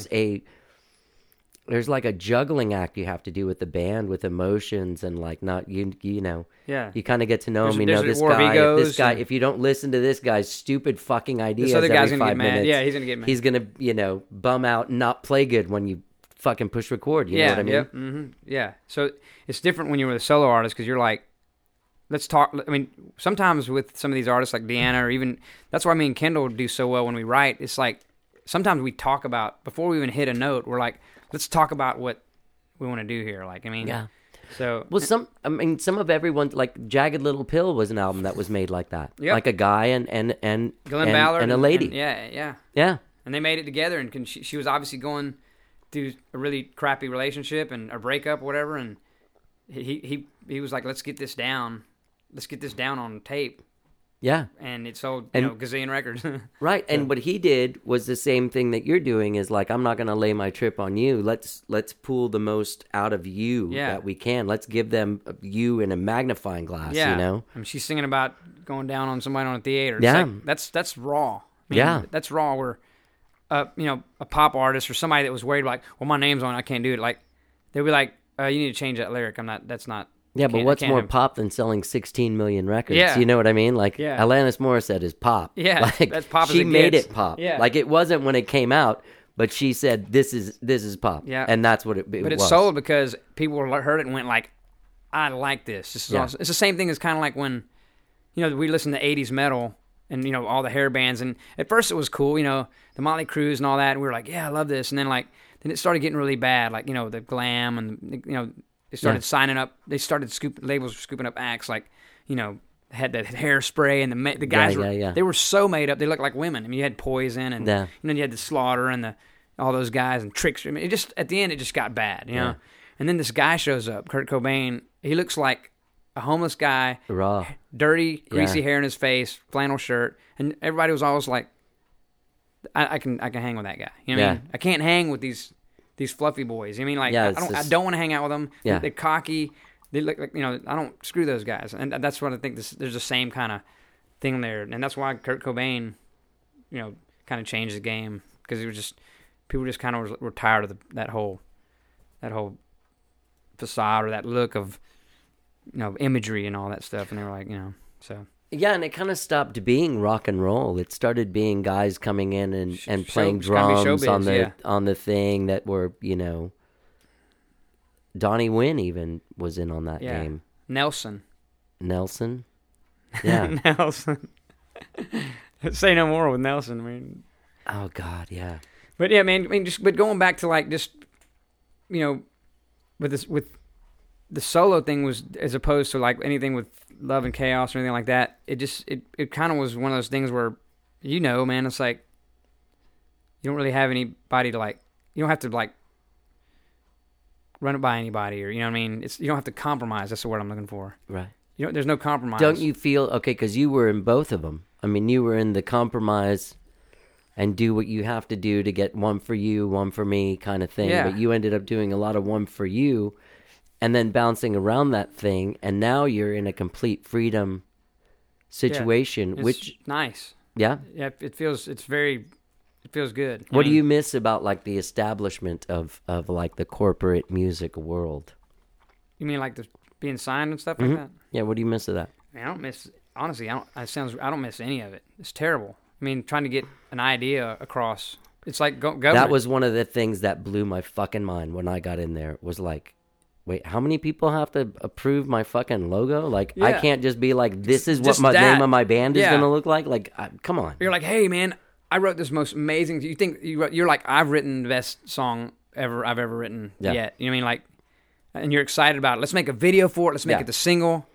There's like a juggling act you have to do with the band, with emotions, and like not you know. Yeah. You kind of get to know him. There's this guy. If you don't listen to this guy's stupid fucking ideas, this other guy's every gonna 5 get mad. minutes, Yeah, he's gonna get mad. He's gonna bum out and not play good when you fucking push record. You know what I mean? Yeah. Mm-hmm. Yeah. So it's different when you're with a solo artist, because you're like, let's talk. I mean, sometimes with some of these artists like Deanna, or even, that's why me and Kendall do so well when we write. It's like sometimes we talk about, before we even hit a note, we're like, let's talk about what we want to do here. Like, I mean, Yeah. So some of everyone, like Jagged Little Pill was an album that was made like that. Yep. Like a guy and Glenn Ballard and a lady. Yeah. Yeah. And they made it together, and she was obviously going through a really crappy relationship and a breakup or whatever, and he was like, let's get this down. Let's get this down on tape. Yeah. And it sold, And- gazillion records. Right. And what he did was the same thing that you're doing, is like, I'm not going to lay my trip on you. Let's pull the most out of you that we can. Let's give them you in a magnifying glass, Yeah. you know? I mean, she's singing about going down on somebody on a theater. It's Yeah. like, that's raw. I mean, Yeah. That's raw, where, a pop artist or somebody that was worried, like, well, my name's on it, I can't do it. Like, they'd be like, you need to change that lyric. That's not. Yeah, but what's more have... pop than selling 16 million records? Yeah. You know what I mean? Like, Yeah. Alanis Morissette is pop. Yeah, like, that's pop as she it made gets. it pop. Yeah. Like, it wasn't when it came out, but she said, this is pop. Yeah. And that's what it was. But it sold because people heard it and went like, I like this. This is awesome. It's the same thing as kind of like when, we listened to 80s metal and, all the hair bands. And at first it was cool, the Motley Crues and all that. And we were like, yeah, I love this. And then then it started getting really bad. Like, the glam and, they started signing up. They started labels were scooping up acts like, had that hairspray, and the guys they were so made up. They looked like women. I mean, you had Poison, and then you had the Slaughter and all those guys and Tricks. I mean, at the end it just got bad, you know. And then this guy shows up, Kurt Cobain. He looks like a homeless guy, raw, dirty, greasy hair in his face, flannel shirt, and everybody was always like, I can hang with that guy. You know what I mean? I can't hang with these fluffy boys. I mean, like, I don't want to hang out with them. Yeah. They're cocky. They look like, I don't screw those guys. And that's what I think there's the same kind of thing there. And that's why Kurt Cobain, kind of changed the game, because people just kind of were tired of that whole facade, or that look of, imagery and all that stuff. And they were like, so. Yeah, and it kind of stopped being rock and roll. It started being guys coming in and playing drums showbiz, on the thing that were, Donnie Wynn even was in on that game. Nelson. Yeah. Nelson. Say no more with Nelson. I mean, oh God, yeah. But yeah, man. I mean, but going back to like just, with the solo thing, was, as opposed to like anything with Love and Chaos or anything like that. It kind of was one of those things where, man, it's like you don't really have anybody to like. You don't have to like run it by anybody, or you know what I mean. You don't have to compromise. That's the word I'm looking for. Right. There's no compromise. Don't you feel okay? Because you were in both of them. I mean, you were in the compromise and do what you have to do to get one for you, one for me kind of thing. Yeah. But you ended up doing a lot of one for you, and then bouncing around that thing. And now you're in a complete freedom situation, It's which nice. yeah. Yeah, it feels good. What do you miss about like the establishment of like the corporate music world? You mean like the being signed and stuff like that? Yeah, what do you miss of that? I mean, I don't miss. Honestly, I don't miss any of it. It's terrible. I mean, trying to get an idea across. It's like government. That was one of the things that blew my fucking mind when I got in there. Was like, wait, how many people have to approve my fucking logo? Like, I Yeah. can't just be like, this is what Just my that. name of my band is Yeah. gonna look like. Like, come on. You're like, hey man, I wrote this most amazing. You think you're like, I've written the best song I've ever written yet. You know what I mean? Like, and you're excited about it. Let's make a video for it. Let's make Yeah. it the single.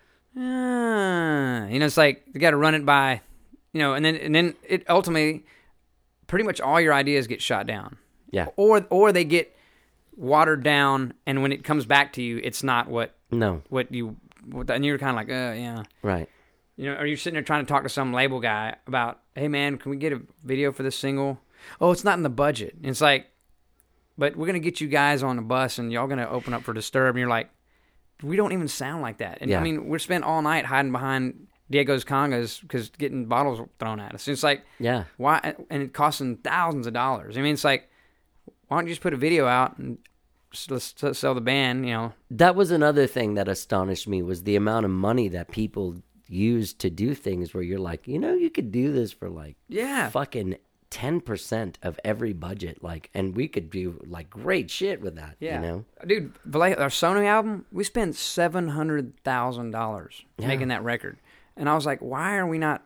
It's like you got to run it by, and then it ultimately, pretty much all your ideas get shot down. Yeah. Or they get watered down, and when it comes back to you, it's not No. and you're kind of like, yeah. Right. Or you're sitting there trying to talk to some label guy about, hey man, can we get a video for this single? Oh, it's not in the budget. And it's like, but we're gonna get you guys on the bus, and y'all gonna open up for Disturbed. And you're like, we don't even sound like that. And Yeah. I mean, we're spent all night hiding behind Diego's congas because getting bottles thrown at us. It's like, Yeah. why? And it costing thousands of dollars. I mean, it's like, why don't you just put a video out and let's sell the band? That was another thing that astonished me was the amount of money that people use to do things where you're like, you could do this for like Yeah. fucking 10% of every budget, like, and we could do like great shit with that. Yeah, dude, Vallejo, our Sony album, we spent $700,000 making that record, and I was like, why are we not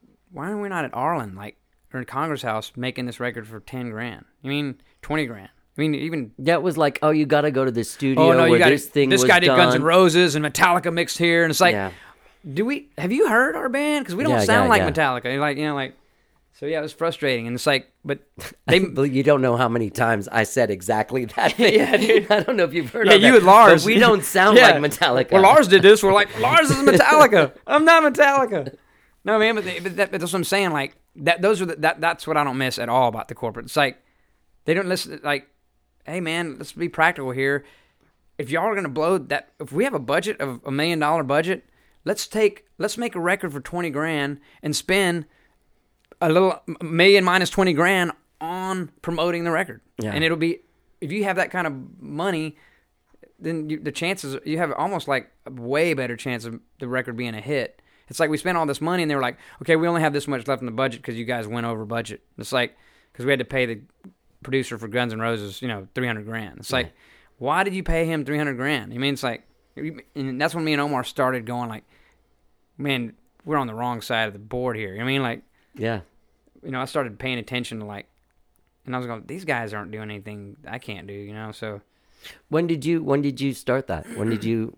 at Arlen, like, or in Congress House, making this record for $10,000? I mean, $20,000. I mean, even That was like, oh, you got to go to the studio oh no, you where got this thing this was guy did done. Guns N' Roses and Metallica mixed here, and it's like, Yeah. have you heard our band? Because we don't Yeah, sound yeah, like yeah. Metallica, so yeah, it was frustrating, and it's like, but they. You don't know how many times I said exactly that thing. Yeah, dude. I don't know if you've heard Yeah, of you that, and Lars. but we don't sound Yeah. like Metallica. Well, Lars did this. We're like, Lars is Metallica. I'm not Metallica. No, man, but that's what I'm saying. Like that. That's what I don't miss at all about the corporate. It's like they don't listen. Like, hey, man, let's be practical here. If y'all are gonna blow that, if we have a budget of $1 million budget, let's make a record for $20,000 and spend a little $1 million minus $20,000 on promoting the record. Yeah. And it'll be, if you have that kind of money, then the chances, you have almost like a way better chance of the record being a hit. It's like we spent all this money and they were like, okay, we only have this much left in the budget because you guys went over budget. It's like, because we had to pay the producer for Guns N' Roses, $300,000. It's like, why did you pay him $300,000? I mean, it's like, and that's when me and Omar started going like, man, we're on the wrong side of the board here. I mean, like, Yeah. I started paying attention to like, and I was going, these guys aren't doing anything I can't do, so. When did you start that? When did you?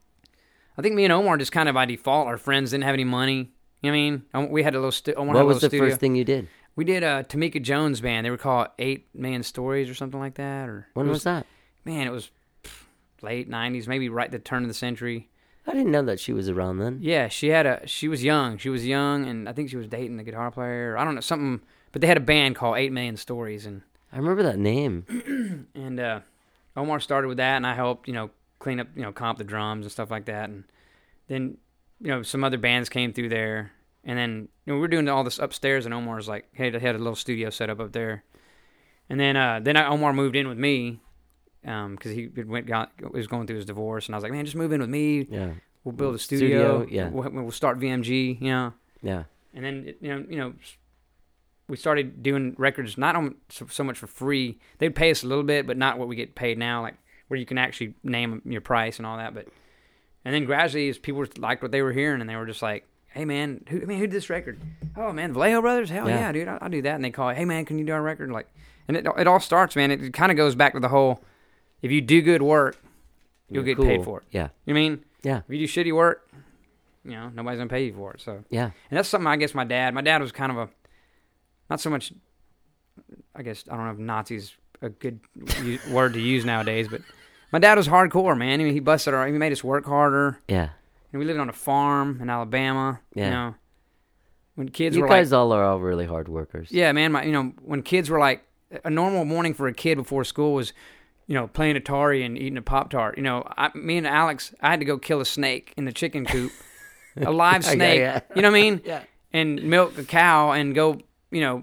I think me and Omar just kind of by default, our friends didn't have any money. You know what I mean? We had a little What was the first thing you did? We did a Tamika Jones band. They were called 8 Man Stories or something like that. Or When was that? Man, it was late 90s, maybe right at the turn of the century. I didn't know that she was around then. Yeah, she was young. She was young, and I think she was dating the guitar player. I don't know, something. But they had a band called 8 Man Stories, and I remember that name. Omar started with that, and I helped, clean up, comp the drums and stuff like that. And then, some other bands came through there. And then, we were doing all this upstairs, and Omar's like, hey, they had a little studio set up there. And then Omar moved in with me because he was going through his divorce. And I was like, man, just move in with me. Yeah. We'll build a studio. Yeah. We'll start VMG, Yeah. And then, we started doing records not so much for free. They'd pay us a little bit, but not what we get paid now, like where you can actually name your price and all that. And then gradually, as people liked what they were hearing, and they were just like, hey, man, who did this record? Oh, man, Vallejo Brothers? Hell yeah, dude, I'll do that. And they call it, hey, man, can you do our record? Like, and it all starts, man. It kind of goes back to the whole, if you do good work, you'll get paid for it. Yeah. You know what I mean? Yeah. If you do shitty work, nobody's going to pay you for it. So Yeah. And that's something I guess my dad was kind of not so much, I guess, I don't know if Nazi's a good word to use nowadays, but my dad was hardcore, man. I mean, he made us work harder. Yeah. And we lived on a farm in Alabama. Yeah. When kids You were guys like, all are all really hard workers. yeah, man, when kids were like, a normal morning for a kid before school was, playing Atari and eating a Pop-Tart. Me and Alex, I had to go kill a snake in the chicken coop a live Yeah, snake. yeah. You know what I mean? Yeah. And milk a cow and go, Yeah.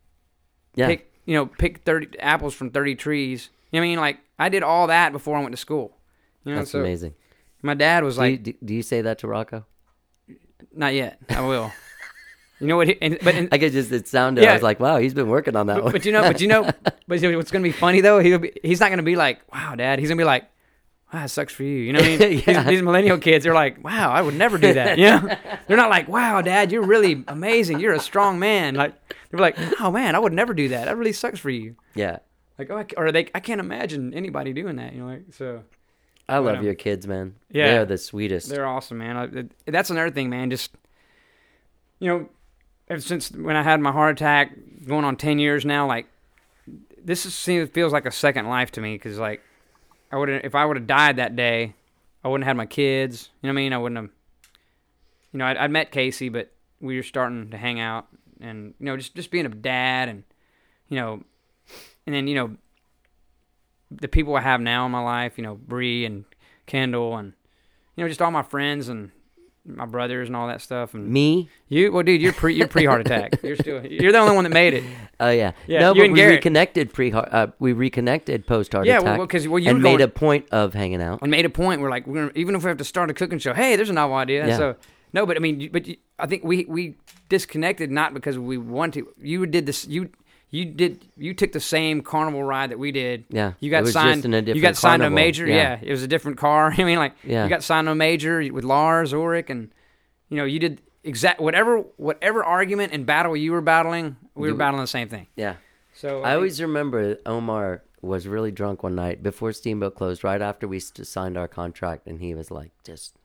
pick 30 apples from 30 trees. You know what I mean? Like, I did all that before I went to school. You know, That's so amazing. my dad was like, Do you say that to Rocco? not yet. I will. You know what? But I could just, it sounded, I Yeah. was like, wow, he's been working on that one. But what's going to be funny though? He's not going to be like, wow, Dad. He's going to be like, wow, that sucks for you. You know what I mean? Yeah. These millennial kids, they're like, wow, I would never do that. You know? They're not like, wow, Dad, you're really amazing. You're a strong man. Like, they're like, oh man, I would never do that. That really sucks for you. Yeah. Like, I can't imagine anybody doing that. You know, like, so. I love But, your kids, man. yeah. They're the sweetest. They're awesome, man. That's another thing, man. Just, you know, ever since when I had my heart attack, going on 10 years now, like, feels like a second life to me, because, like, if I would have died that day, I wouldn't have had my kids. You know what I mean? I wouldn't have, you know, I'd met Casey, but we were starting to hang out, and, you know, just being a dad, and, you know, and then, you know, the people I have now in my life, you know, Bree and Kendall, and, you know, just all my friends and my brothers and all that stuff. And Me? well, dude, you're pre-heart attack. You're the only one that made it. Oh, yeah. Yeah, no, you but and we Garrett. reconnected post-heart Yeah, attack. well, 'cause, you and were made going- a point of hanging out. I made a point. We're like, even if we have to start a cooking show, hey, there's a novel idea. Yeah. So no, but I mean, I think we disconnected not because we wanted to. You did this. You took the same carnival ride that we did. Yeah, You got it was signed. just in a You different got signed to a carnival. major. Yeah. Yeah, it was a different car. I mean, like, Yeah. you got signed to a major with Lars Ulrich, and, you know, you did whatever argument and battle you were battling. We were battling the same thing. Yeah. So I always remember Omar was really drunk one night before Steamboat closed, right after we signed our contract, and he was like, just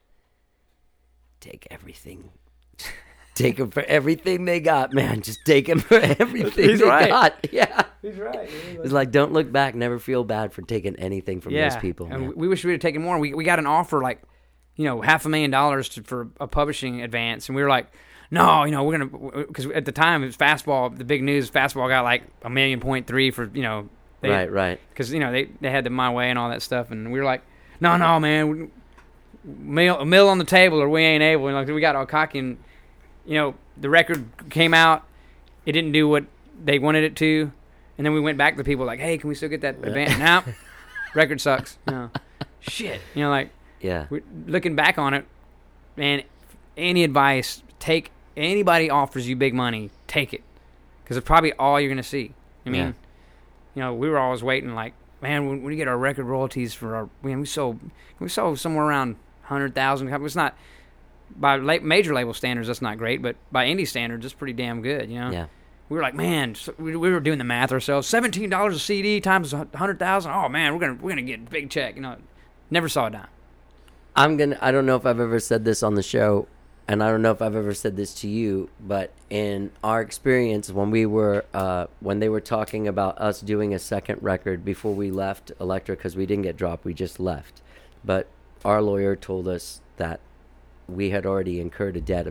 take everything. Take them for everything they got, man. Just take them for everything He's they right. got. Yeah. he's right. It's like, don't look back. Never feel bad for taking anything from those people. And man. we wish we had taken more. We got an offer, like, you know, $500,000 for a publishing advance, and we were like, no, you know, we're gonna, because at the time it was Fastball. The big news, Fastball got like $1.3 million for, you know, Right. because, you know, they had the My Way and all that stuff, and we were like, no, man, a mill on the table or we ain't able. And like, we got all cocky, and, you know, the record came out, it didn't do what they wanted it to, and then we went back to the people like, hey, can we still get that advance? Now, record sucks. No. Shit. You know, like, Yeah. looking back on it, man, any advice, anybody offers you big money, take it, because it's probably all you're gonna see. I mean, Yeah. you know, we were always waiting, like, man, when we get our record royalties for our, man, we sold somewhere around 100,000. It's not, by major label standards, that's not great, but by indie standards, it's pretty damn good. You know. Yeah. We were like, man, we were doing the math ourselves. $17 a CD times 100,000. Oh man, we're gonna get a big check. You know, never saw a dime. I don't know if I've ever said this on the show, and I don't know if I've ever said this to you, but in our experience when they were talking about us doing a second record before we left Elektra, because we didn't get dropped, we just left. But our lawyer told us that we had already incurred a debt of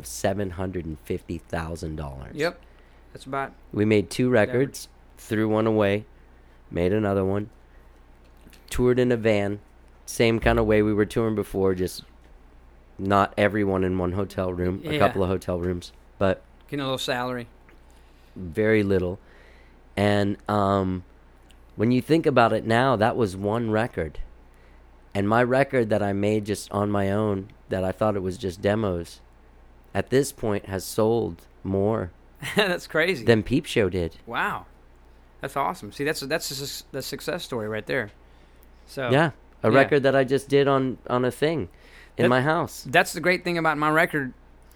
$750,000. Yep, that's about. We made 2 records, threw one away, made another one, toured in a van, same kind of way we were touring before, just not everyone in one hotel room, a Yeah. couple of hotel rooms, but Getting a little salary. very little. And when you think about it now, that was one record. And my record that I made just on my own, that I thought it was just demos, at this point has sold more That's crazy. than Peep Show did. Wow, that's awesome. See, that's the success story right there. So Yeah, a Yeah. record that I just did on a thing in my house. that's the great thing about my record.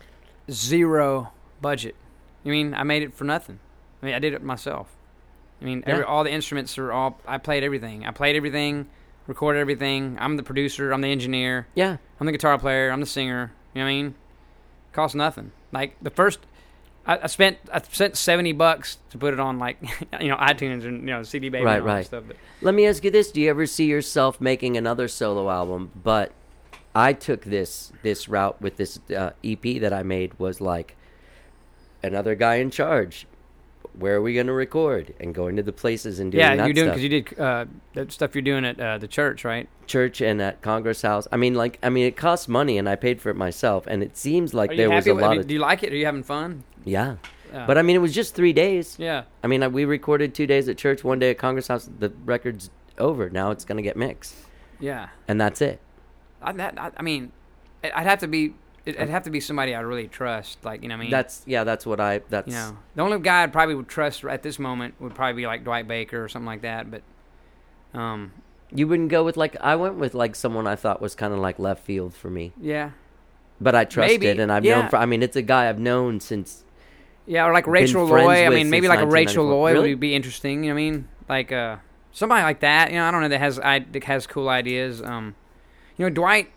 Zero budget. I mean, I made it for nothing. I mean, I did it myself. I mean, Yeah. all the instruments are all. I played everything. Recorded everything. I'm the producer. I'm the engineer. Yeah, I'm the guitar player. I'm the singer. You know what I mean? Cost nothing. Like the first, I spent $70 to put it on, like, you know, iTunes and, you know, CD Baby Right, and all that right. stuff. But let me ask you this: do you ever see yourself making another solo album? But I took this route with this EP that I made, was like another guy in charge, where are we going to record, and going to the places and doing Yeah, that you're doing stuff. because you did that stuff you're doing at the church, right? Church and at Congress House. I mean, it costs money, and I paid for it myself, and it seems like Are you there was happy a with lot it? of... Do you like it? Are you having fun? Yeah. Yeah. But, I mean, it was just 3 days. Yeah. I mean, we recorded 2 days at church, 1 day at Congress House. The record's over. Now it's going to get mixed. Yeah. And that's it. I mean, I'd have to be. It'd have to be somebody I really trust. Like, you know what I mean? That's You know, the only guy I'd probably would trust at this moment would probably be like Dwight Baker or something like that. But, you wouldn't go with, like, I went with, like, someone I thought was kind of like left field for me. yeah, But I trusted, Maybe, and I've yeah. known I mean, it's a guy I've known since... yeah, or like Rachel friends Loy. I with mean, maybe since like a Rachel 1994. Loy Really? would be interesting. You know what I mean? Like somebody like that. You know, I don't know that has cool ideas. You know, Dwight.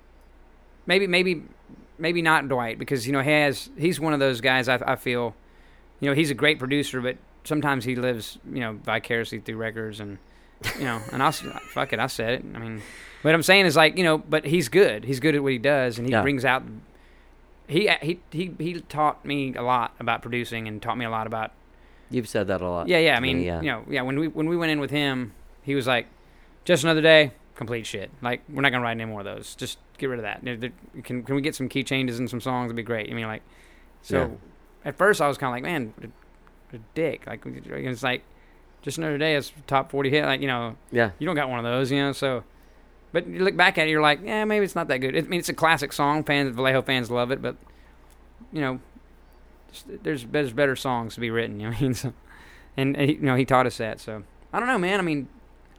Maybe not Dwight, because you know he's one of those guys. I feel, you know, he's a great producer, but sometimes he lives, you know, vicariously through records, and you know, and fuck it, I said it. I mean, what I'm saying is, like, you know, but he's good. He's good at what he does, and he Yeah. brings out. He taught me a lot about producing, and taught me a lot about. You've said that a lot. Yeah, I to me, mean, you know, when we went in with him, he was like, just another day, complete shit. Like, we're not gonna write any more of those. Just get rid of that. Can we get some key changes in some songs? It'd be great. I mean, like, so Yeah. at first I was kind of like, man, what a dick. Like, it's like just another day. It's top 40 hit. Like, you know, Yeah. you don't got one of those, you know. So, but you look back at it, you're like, yeah, maybe it's not that good. I mean, it's a classic song. Vallejo fans love it, but you know, there's better songs to be written. You know what I mean? So, and he, you know, he taught us that. So I don't know, man. I mean,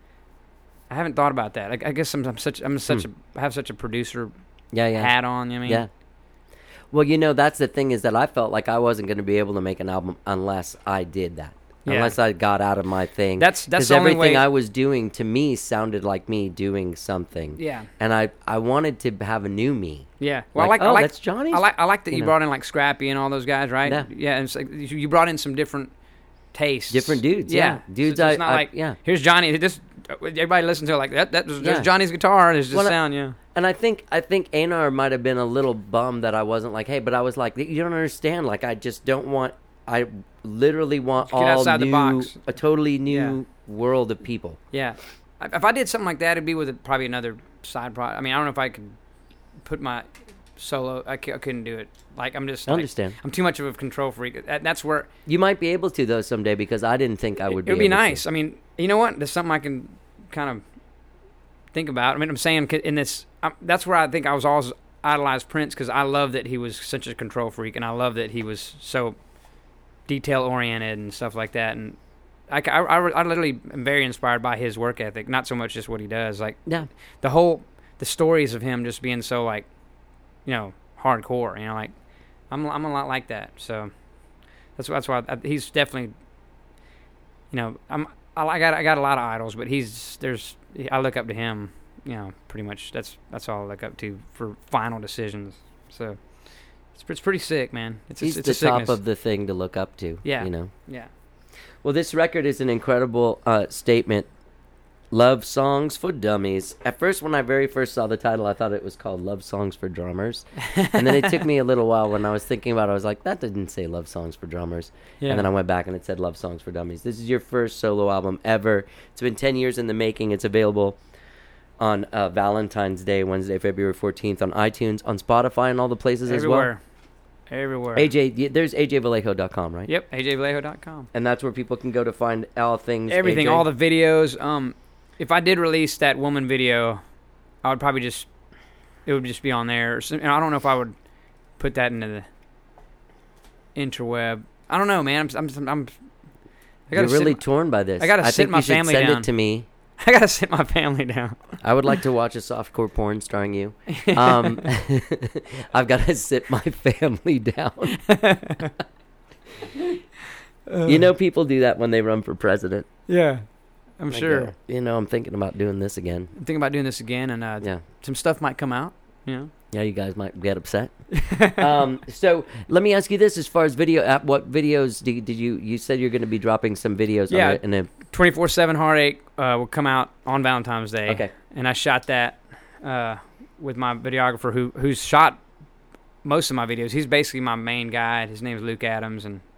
I haven't thought about that. I guess I have such a producer Yeah, yeah. hat on. You know what I mean? Yeah. Well, you know, that's the thing, is that I felt like I wasn't going to be able to make an album unless I did that. Yeah. Unless I got out of my thing. That's 'Cause the only everything way. I was doing to me sounded like me doing something. Yeah. And I wanted to have a new me. Yeah. Well, Like, I like that's Johnny's. I like that you you know. brought in like Scrappy and all those guys, right? Yeah. Yeah. And it's like you brought in some different tastes. Different dudes, yeah. Dudes So it's not I- like yeah. Here's Johnny. Everybody listen to it like that. There's Yeah. Johnny's guitar. There's just Well, sound. Yeah. And I think Einar might have been a little bummed that I wasn't like, hey, but I was like, you don't understand. Like, I just don't want. I literally want Get all outside the new, box. a totally new Yeah. world of people. Yeah. If I did something like that, it'd be with probably another side project. I mean, I don't know if I could put my solo. I couldn't do it. Like, I'm just. I like, understand. I'm too much of a control freak. That's where You might be able to though someday, because I didn't think I would. it would be able to. nice. I mean, you know what? There's something I can kind of think about. I mean, I'm saying in this. That's where I think I was always idolized Prince, because I love that he was such a control freak, and I love that he was so detail oriented and stuff like that. And I literally am very inspired by his work ethic, not so much just what he does. Like Yeah. the stories of him just being so, like, you know, hardcore. You know, like I'm a lot like that. So that's why he's definitely. You know, I got a lot of idols, but I look up to him. You know, pretty much that's all I look up to for final decisions. So it's pretty sick, man. He's it's the a sickness. top of the thing to look up to. Yeah. You know. Yeah. Well, this record is an incredible statement. Love Songs for Dummies. At first, when I very first saw the title, I thought it was called Love Songs for Drummers. And then it took me a little while when I was thinking about it. I was like, that didn't say Love Songs for Drummers. Yeah. And then I went back and it said Love Songs for Dummies. This is your first solo album ever. It's been 10 years in the making. It's available on Valentine's Day, Wednesday, February 14th, on iTunes, on Spotify, and all the places Everywhere. AJ, there's AJVallejo.com, right? Yep, AJVallejo.com. And that's where people can go to find all things Everything, AJ. all the videos. If I did release that woman video, I would probably it would just be on there. And I don't know if I would put that into the interweb. I don't know, man. You're really torn by this. I gotta I sit think my you should family send down. it to me. I gotta sit my family down. I would like to watch a softcore porn starring you. I've got to sit my family down. You know, people do that when they run for president. Yeah, I'm Like, sure. you know, I'm thinking about doing this again. I'm thinking about doing this again, and Yeah. some stuff might come out. You know. Yeah, you guys might get upset. So let me ask you this: as far as video, what videos did you said you're going to be dropping some videos? Yeah. On it in a 24/7 Heartache will come out on Valentine's Day. Okay. And I shot that with my videographer who's shot most of my videos. He's basically my main guy. His name is Luke Adams, and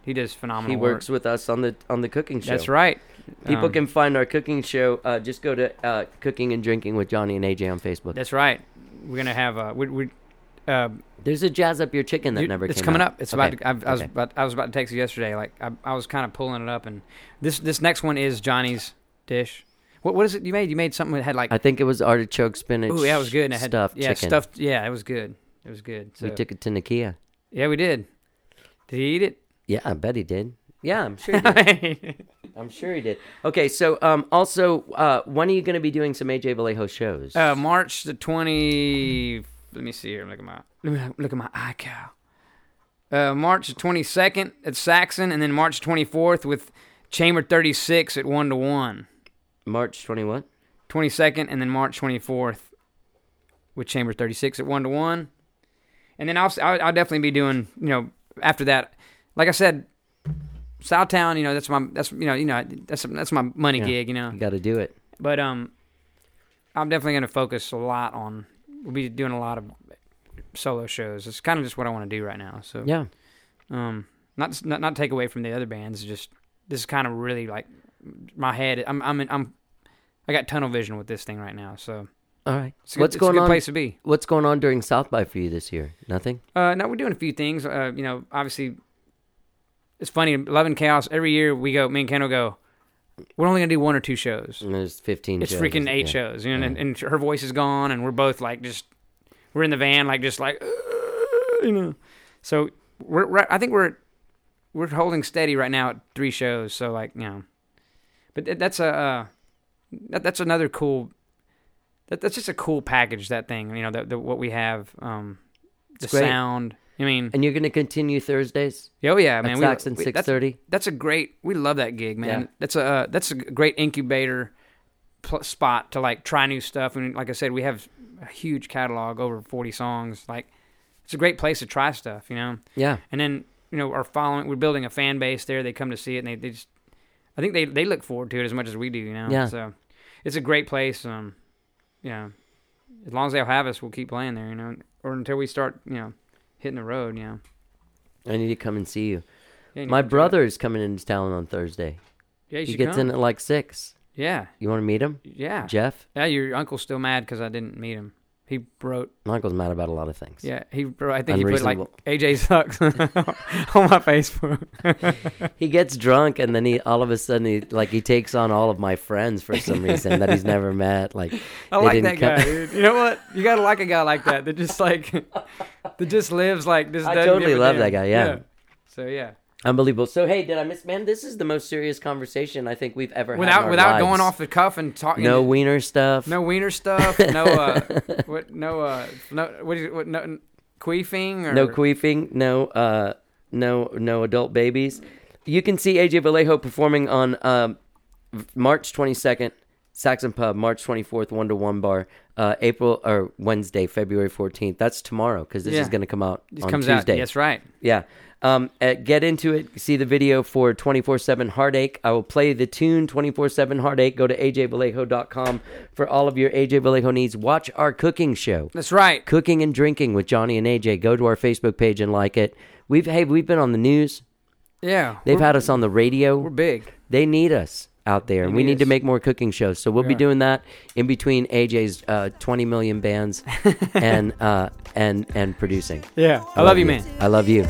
He does phenomenal He work. works with us on the cooking show. That's right. People can find our cooking show. Just go to Cooking and Drinking with Johnny and AJ on Facebook. That's right. We're gonna have There's a Jazz Up Your Chicken that never came out. It's coming up. It's Okay. about. I was about to text you yesterday. Like I was kind of pulling it up, and this next one is Johnny's dish. What is it you made? You made something that had like. I think it was artichoke spinach. Oh yeah, it was good. And it had stuffed chicken. stuffed. Yeah, it was good. It was good. So, We took it to Nikia. yeah, we did. Did he eat it? Yeah, I bet he did. Yeah, I'm sure he did. I'm sure he did. Okay, so also, when are you going to be doing some AJ Vallejo shows? March the 20. Let me see here. Look at my iCal. March the 22nd at Saxon, and then March 24th with Chamber 36 at 1-1. March 20 what? 22nd, and then March 24th with Chamber 36 at 1-1. And then I'll definitely be doing, after that, like I said, Southtown, that's my money gig, You got to do it. But I'm definitely going to focus a lot on. We'll be doing a lot of solo shows. It's kind of just what I want to do right now. So Yeah. not take away from the other bands. Just this is kind of really like my head. I got tunnel vision with this thing right now. So All right. it's What's a going good on? place to be. What's going on during South by for you this year? Nothing? No, we're doing a few things. Obviously, it's funny. Love and Chaos. Every year we go. Me and Ken will go. We're only gonna do 1 or 2 shows. And there's 15 It's shows. freaking 8 Yeah. shows. And her voice is gone, and we're both like we're in the van like So I think we're holding steady right now at 3 shows. So but that's that's another cool. That's just a cool package. That thing, the what we have, the great. sound. I mean, And you're going to continue Thursdays? oh yeah, man. At Saxon 6:30? That's a great. We love that gig, man. Yeah. That's a great incubator spot to like try new stuff. And like I said, we have a huge catalog, over 40 songs. Like, it's a great place to try stuff, Yeah. And then our following, we're building a fan base there. They come to see it, and they just, I think they look forward to it as much as we do, Yeah. So it's a great place. As long as they'll have us, we'll keep playing there, or until we start, hitting the road, I need to come and see you. Yeah, My brother's coming into town on Thursday. Yeah, you He should gets come. in at like 6. Yeah, You want to meet him? yeah. Jeff? Yeah, your uncle's still mad because I didn't meet him. He wrote, My uncle's mad about a lot of things. yeah, he wrote, I think he put like Unreasonable. AJ sucks on my Facebook. He gets drunk and then he all of a sudden he takes on all of my friends for some reason that he's never met. Like I they like didn't that guy, come- dude. You know what? You gotta like a guy like that. That just that just lives like this. I doesn't totally give a love damn. that guy, yeah. So yeah, Unbelievable. So hey, did I miss? Man, this is the most serious conversation I think we've ever had. in our without lives. going off the cuff and talking. No wiener stuff. No wiener stuff. No queefing or No queefing. No adult babies. You can see AJ Vallejo performing on March 22nd, Saxon Pub. March 24th, 1-1 bar. Wednesday, February 14th. That's tomorrow because this is going to come out It on comes Tuesday. out. That's right. Yeah. Get into it. See the video for 24/7 Heartache. I will play the tune 24/7 Heartache. Go to ajvallejo.com for all of your AJ Vallejo needs. Watch our cooking show, That's right. Cooking and Drinking with Johnny and AJ. Go to our Facebook page and like it. We've been on the news. Yeah, They've had us on the radio. we're big. They need us out there, and we need need to us. make more cooking shows. So we'll be are. doing that in between AJ's 20 million bands and producing. Yeah, I love you, man. I love you.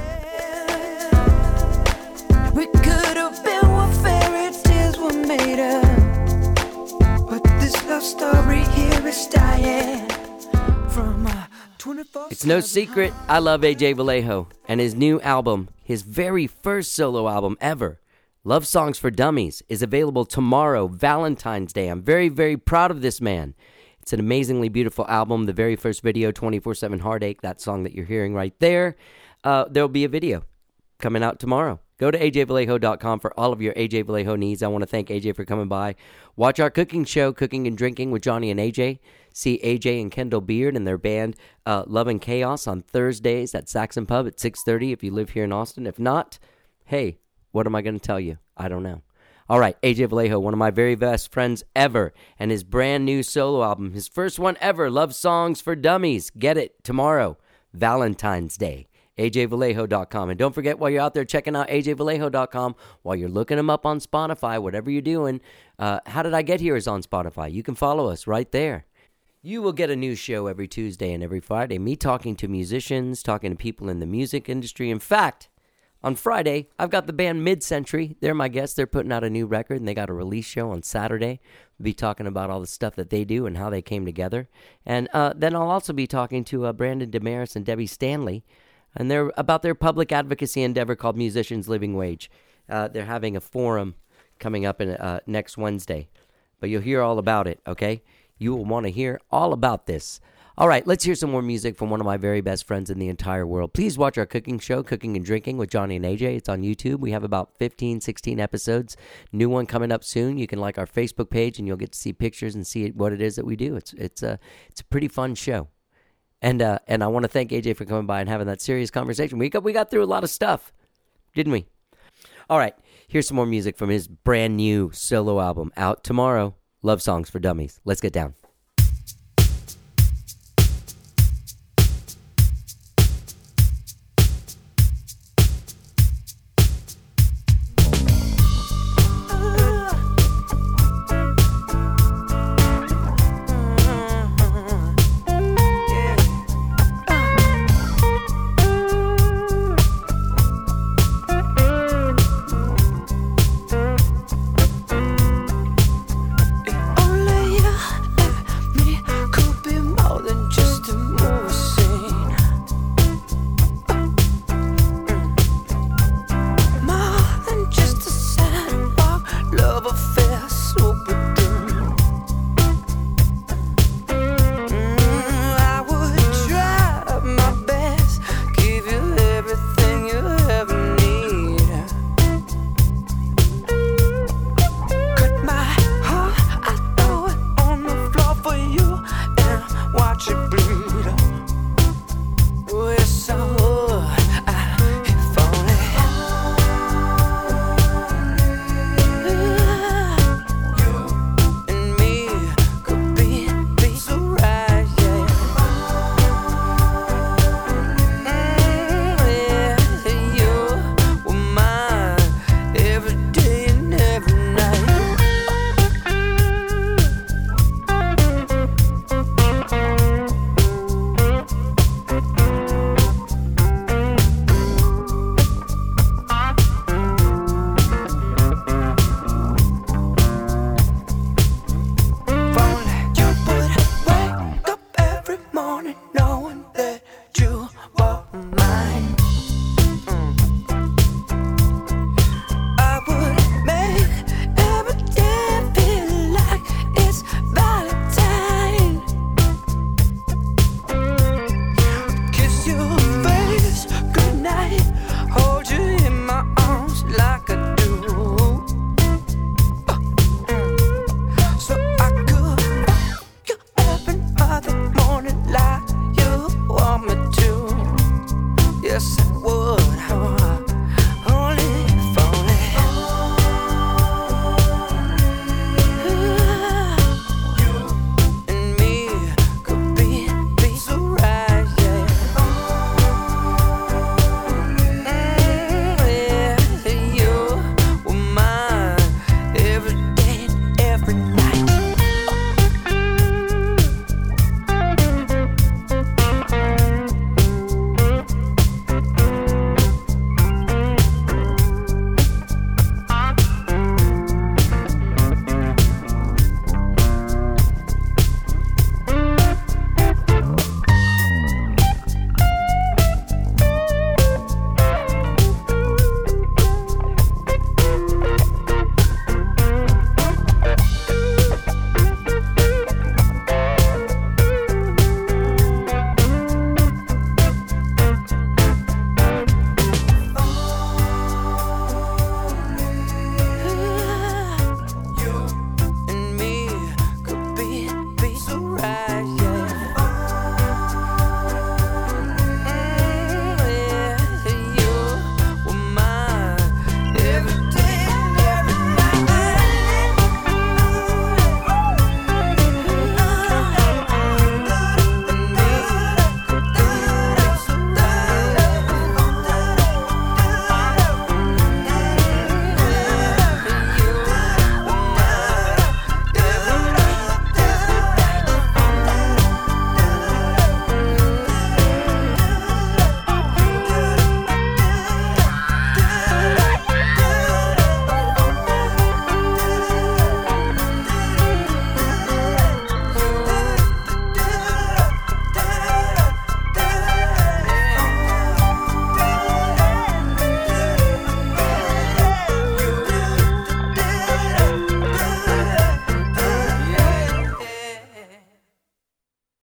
We could have been what fairy tales were made of, but this love story here is dying from 24. It's no secret, I love AJ Vallejo and his new album, his very first solo album ever, Love Songs for Dummies, is available tomorrow, Valentine's Day. I'm very, very proud of this man. It's an amazingly beautiful album. The very first video, 24/7 Heartache, that song that you're hearing right there. There'll be a video coming out tomorrow. Go to ajvallejo.com for all of your AJ Vallejo needs. I want to thank AJ for coming by. Watch our cooking show, Cooking and Drinking with Johnny and AJ. See AJ and Kendall Beard and their band Love and Chaos on Thursdays at Saxon Pub at 6:30 if you live here in Austin. If not, hey, what am I going to tell you? I don't know. All right, AJ Vallejo, one of my very best friends ever, and his brand new solo album, his first one ever, Love Songs for Dummies. Get it tomorrow, Valentine's Day. AJVallejo.com. And don't forget, while you're out there checking out AJVallejo.com, while you're looking him up on Spotify, whatever you're doing, How Did I Get Here is on Spotify. You can follow us right there. You will get a new show every Tuesday and every Friday. Me talking to musicians, talking to people in the music industry. In fact, on Friday, I've got the band Mid-Century. They're my guests. They're putting out a new record, and they got a release show on Saturday. We'll be talking about all the stuff that they do and how they came together. And then I'll also be talking to Brandon Damaris and Debbie Stanley, and they're about their public advocacy endeavor called Musicians Living Wage. They're having a forum coming up in next Wednesday, but you'll hear all about it, okay? You will want to hear all about this. All right, let's hear some more music from one of my very best friends in the entire world. Please watch our cooking show, Cooking and Drinking with Johnny and AJ. It's on YouTube. We have about 15, 16 episodes. New one coming up soon. You can like our Facebook page, and you'll get to see pictures and see what it is that we do. It's a pretty fun show. And I want to thank AJ for coming by and having that serious conversation. We got through a lot of stuff, didn't we? All right, here's some more music from his brand new solo album out tomorrow, Love Songs for Dummies. Let's get down.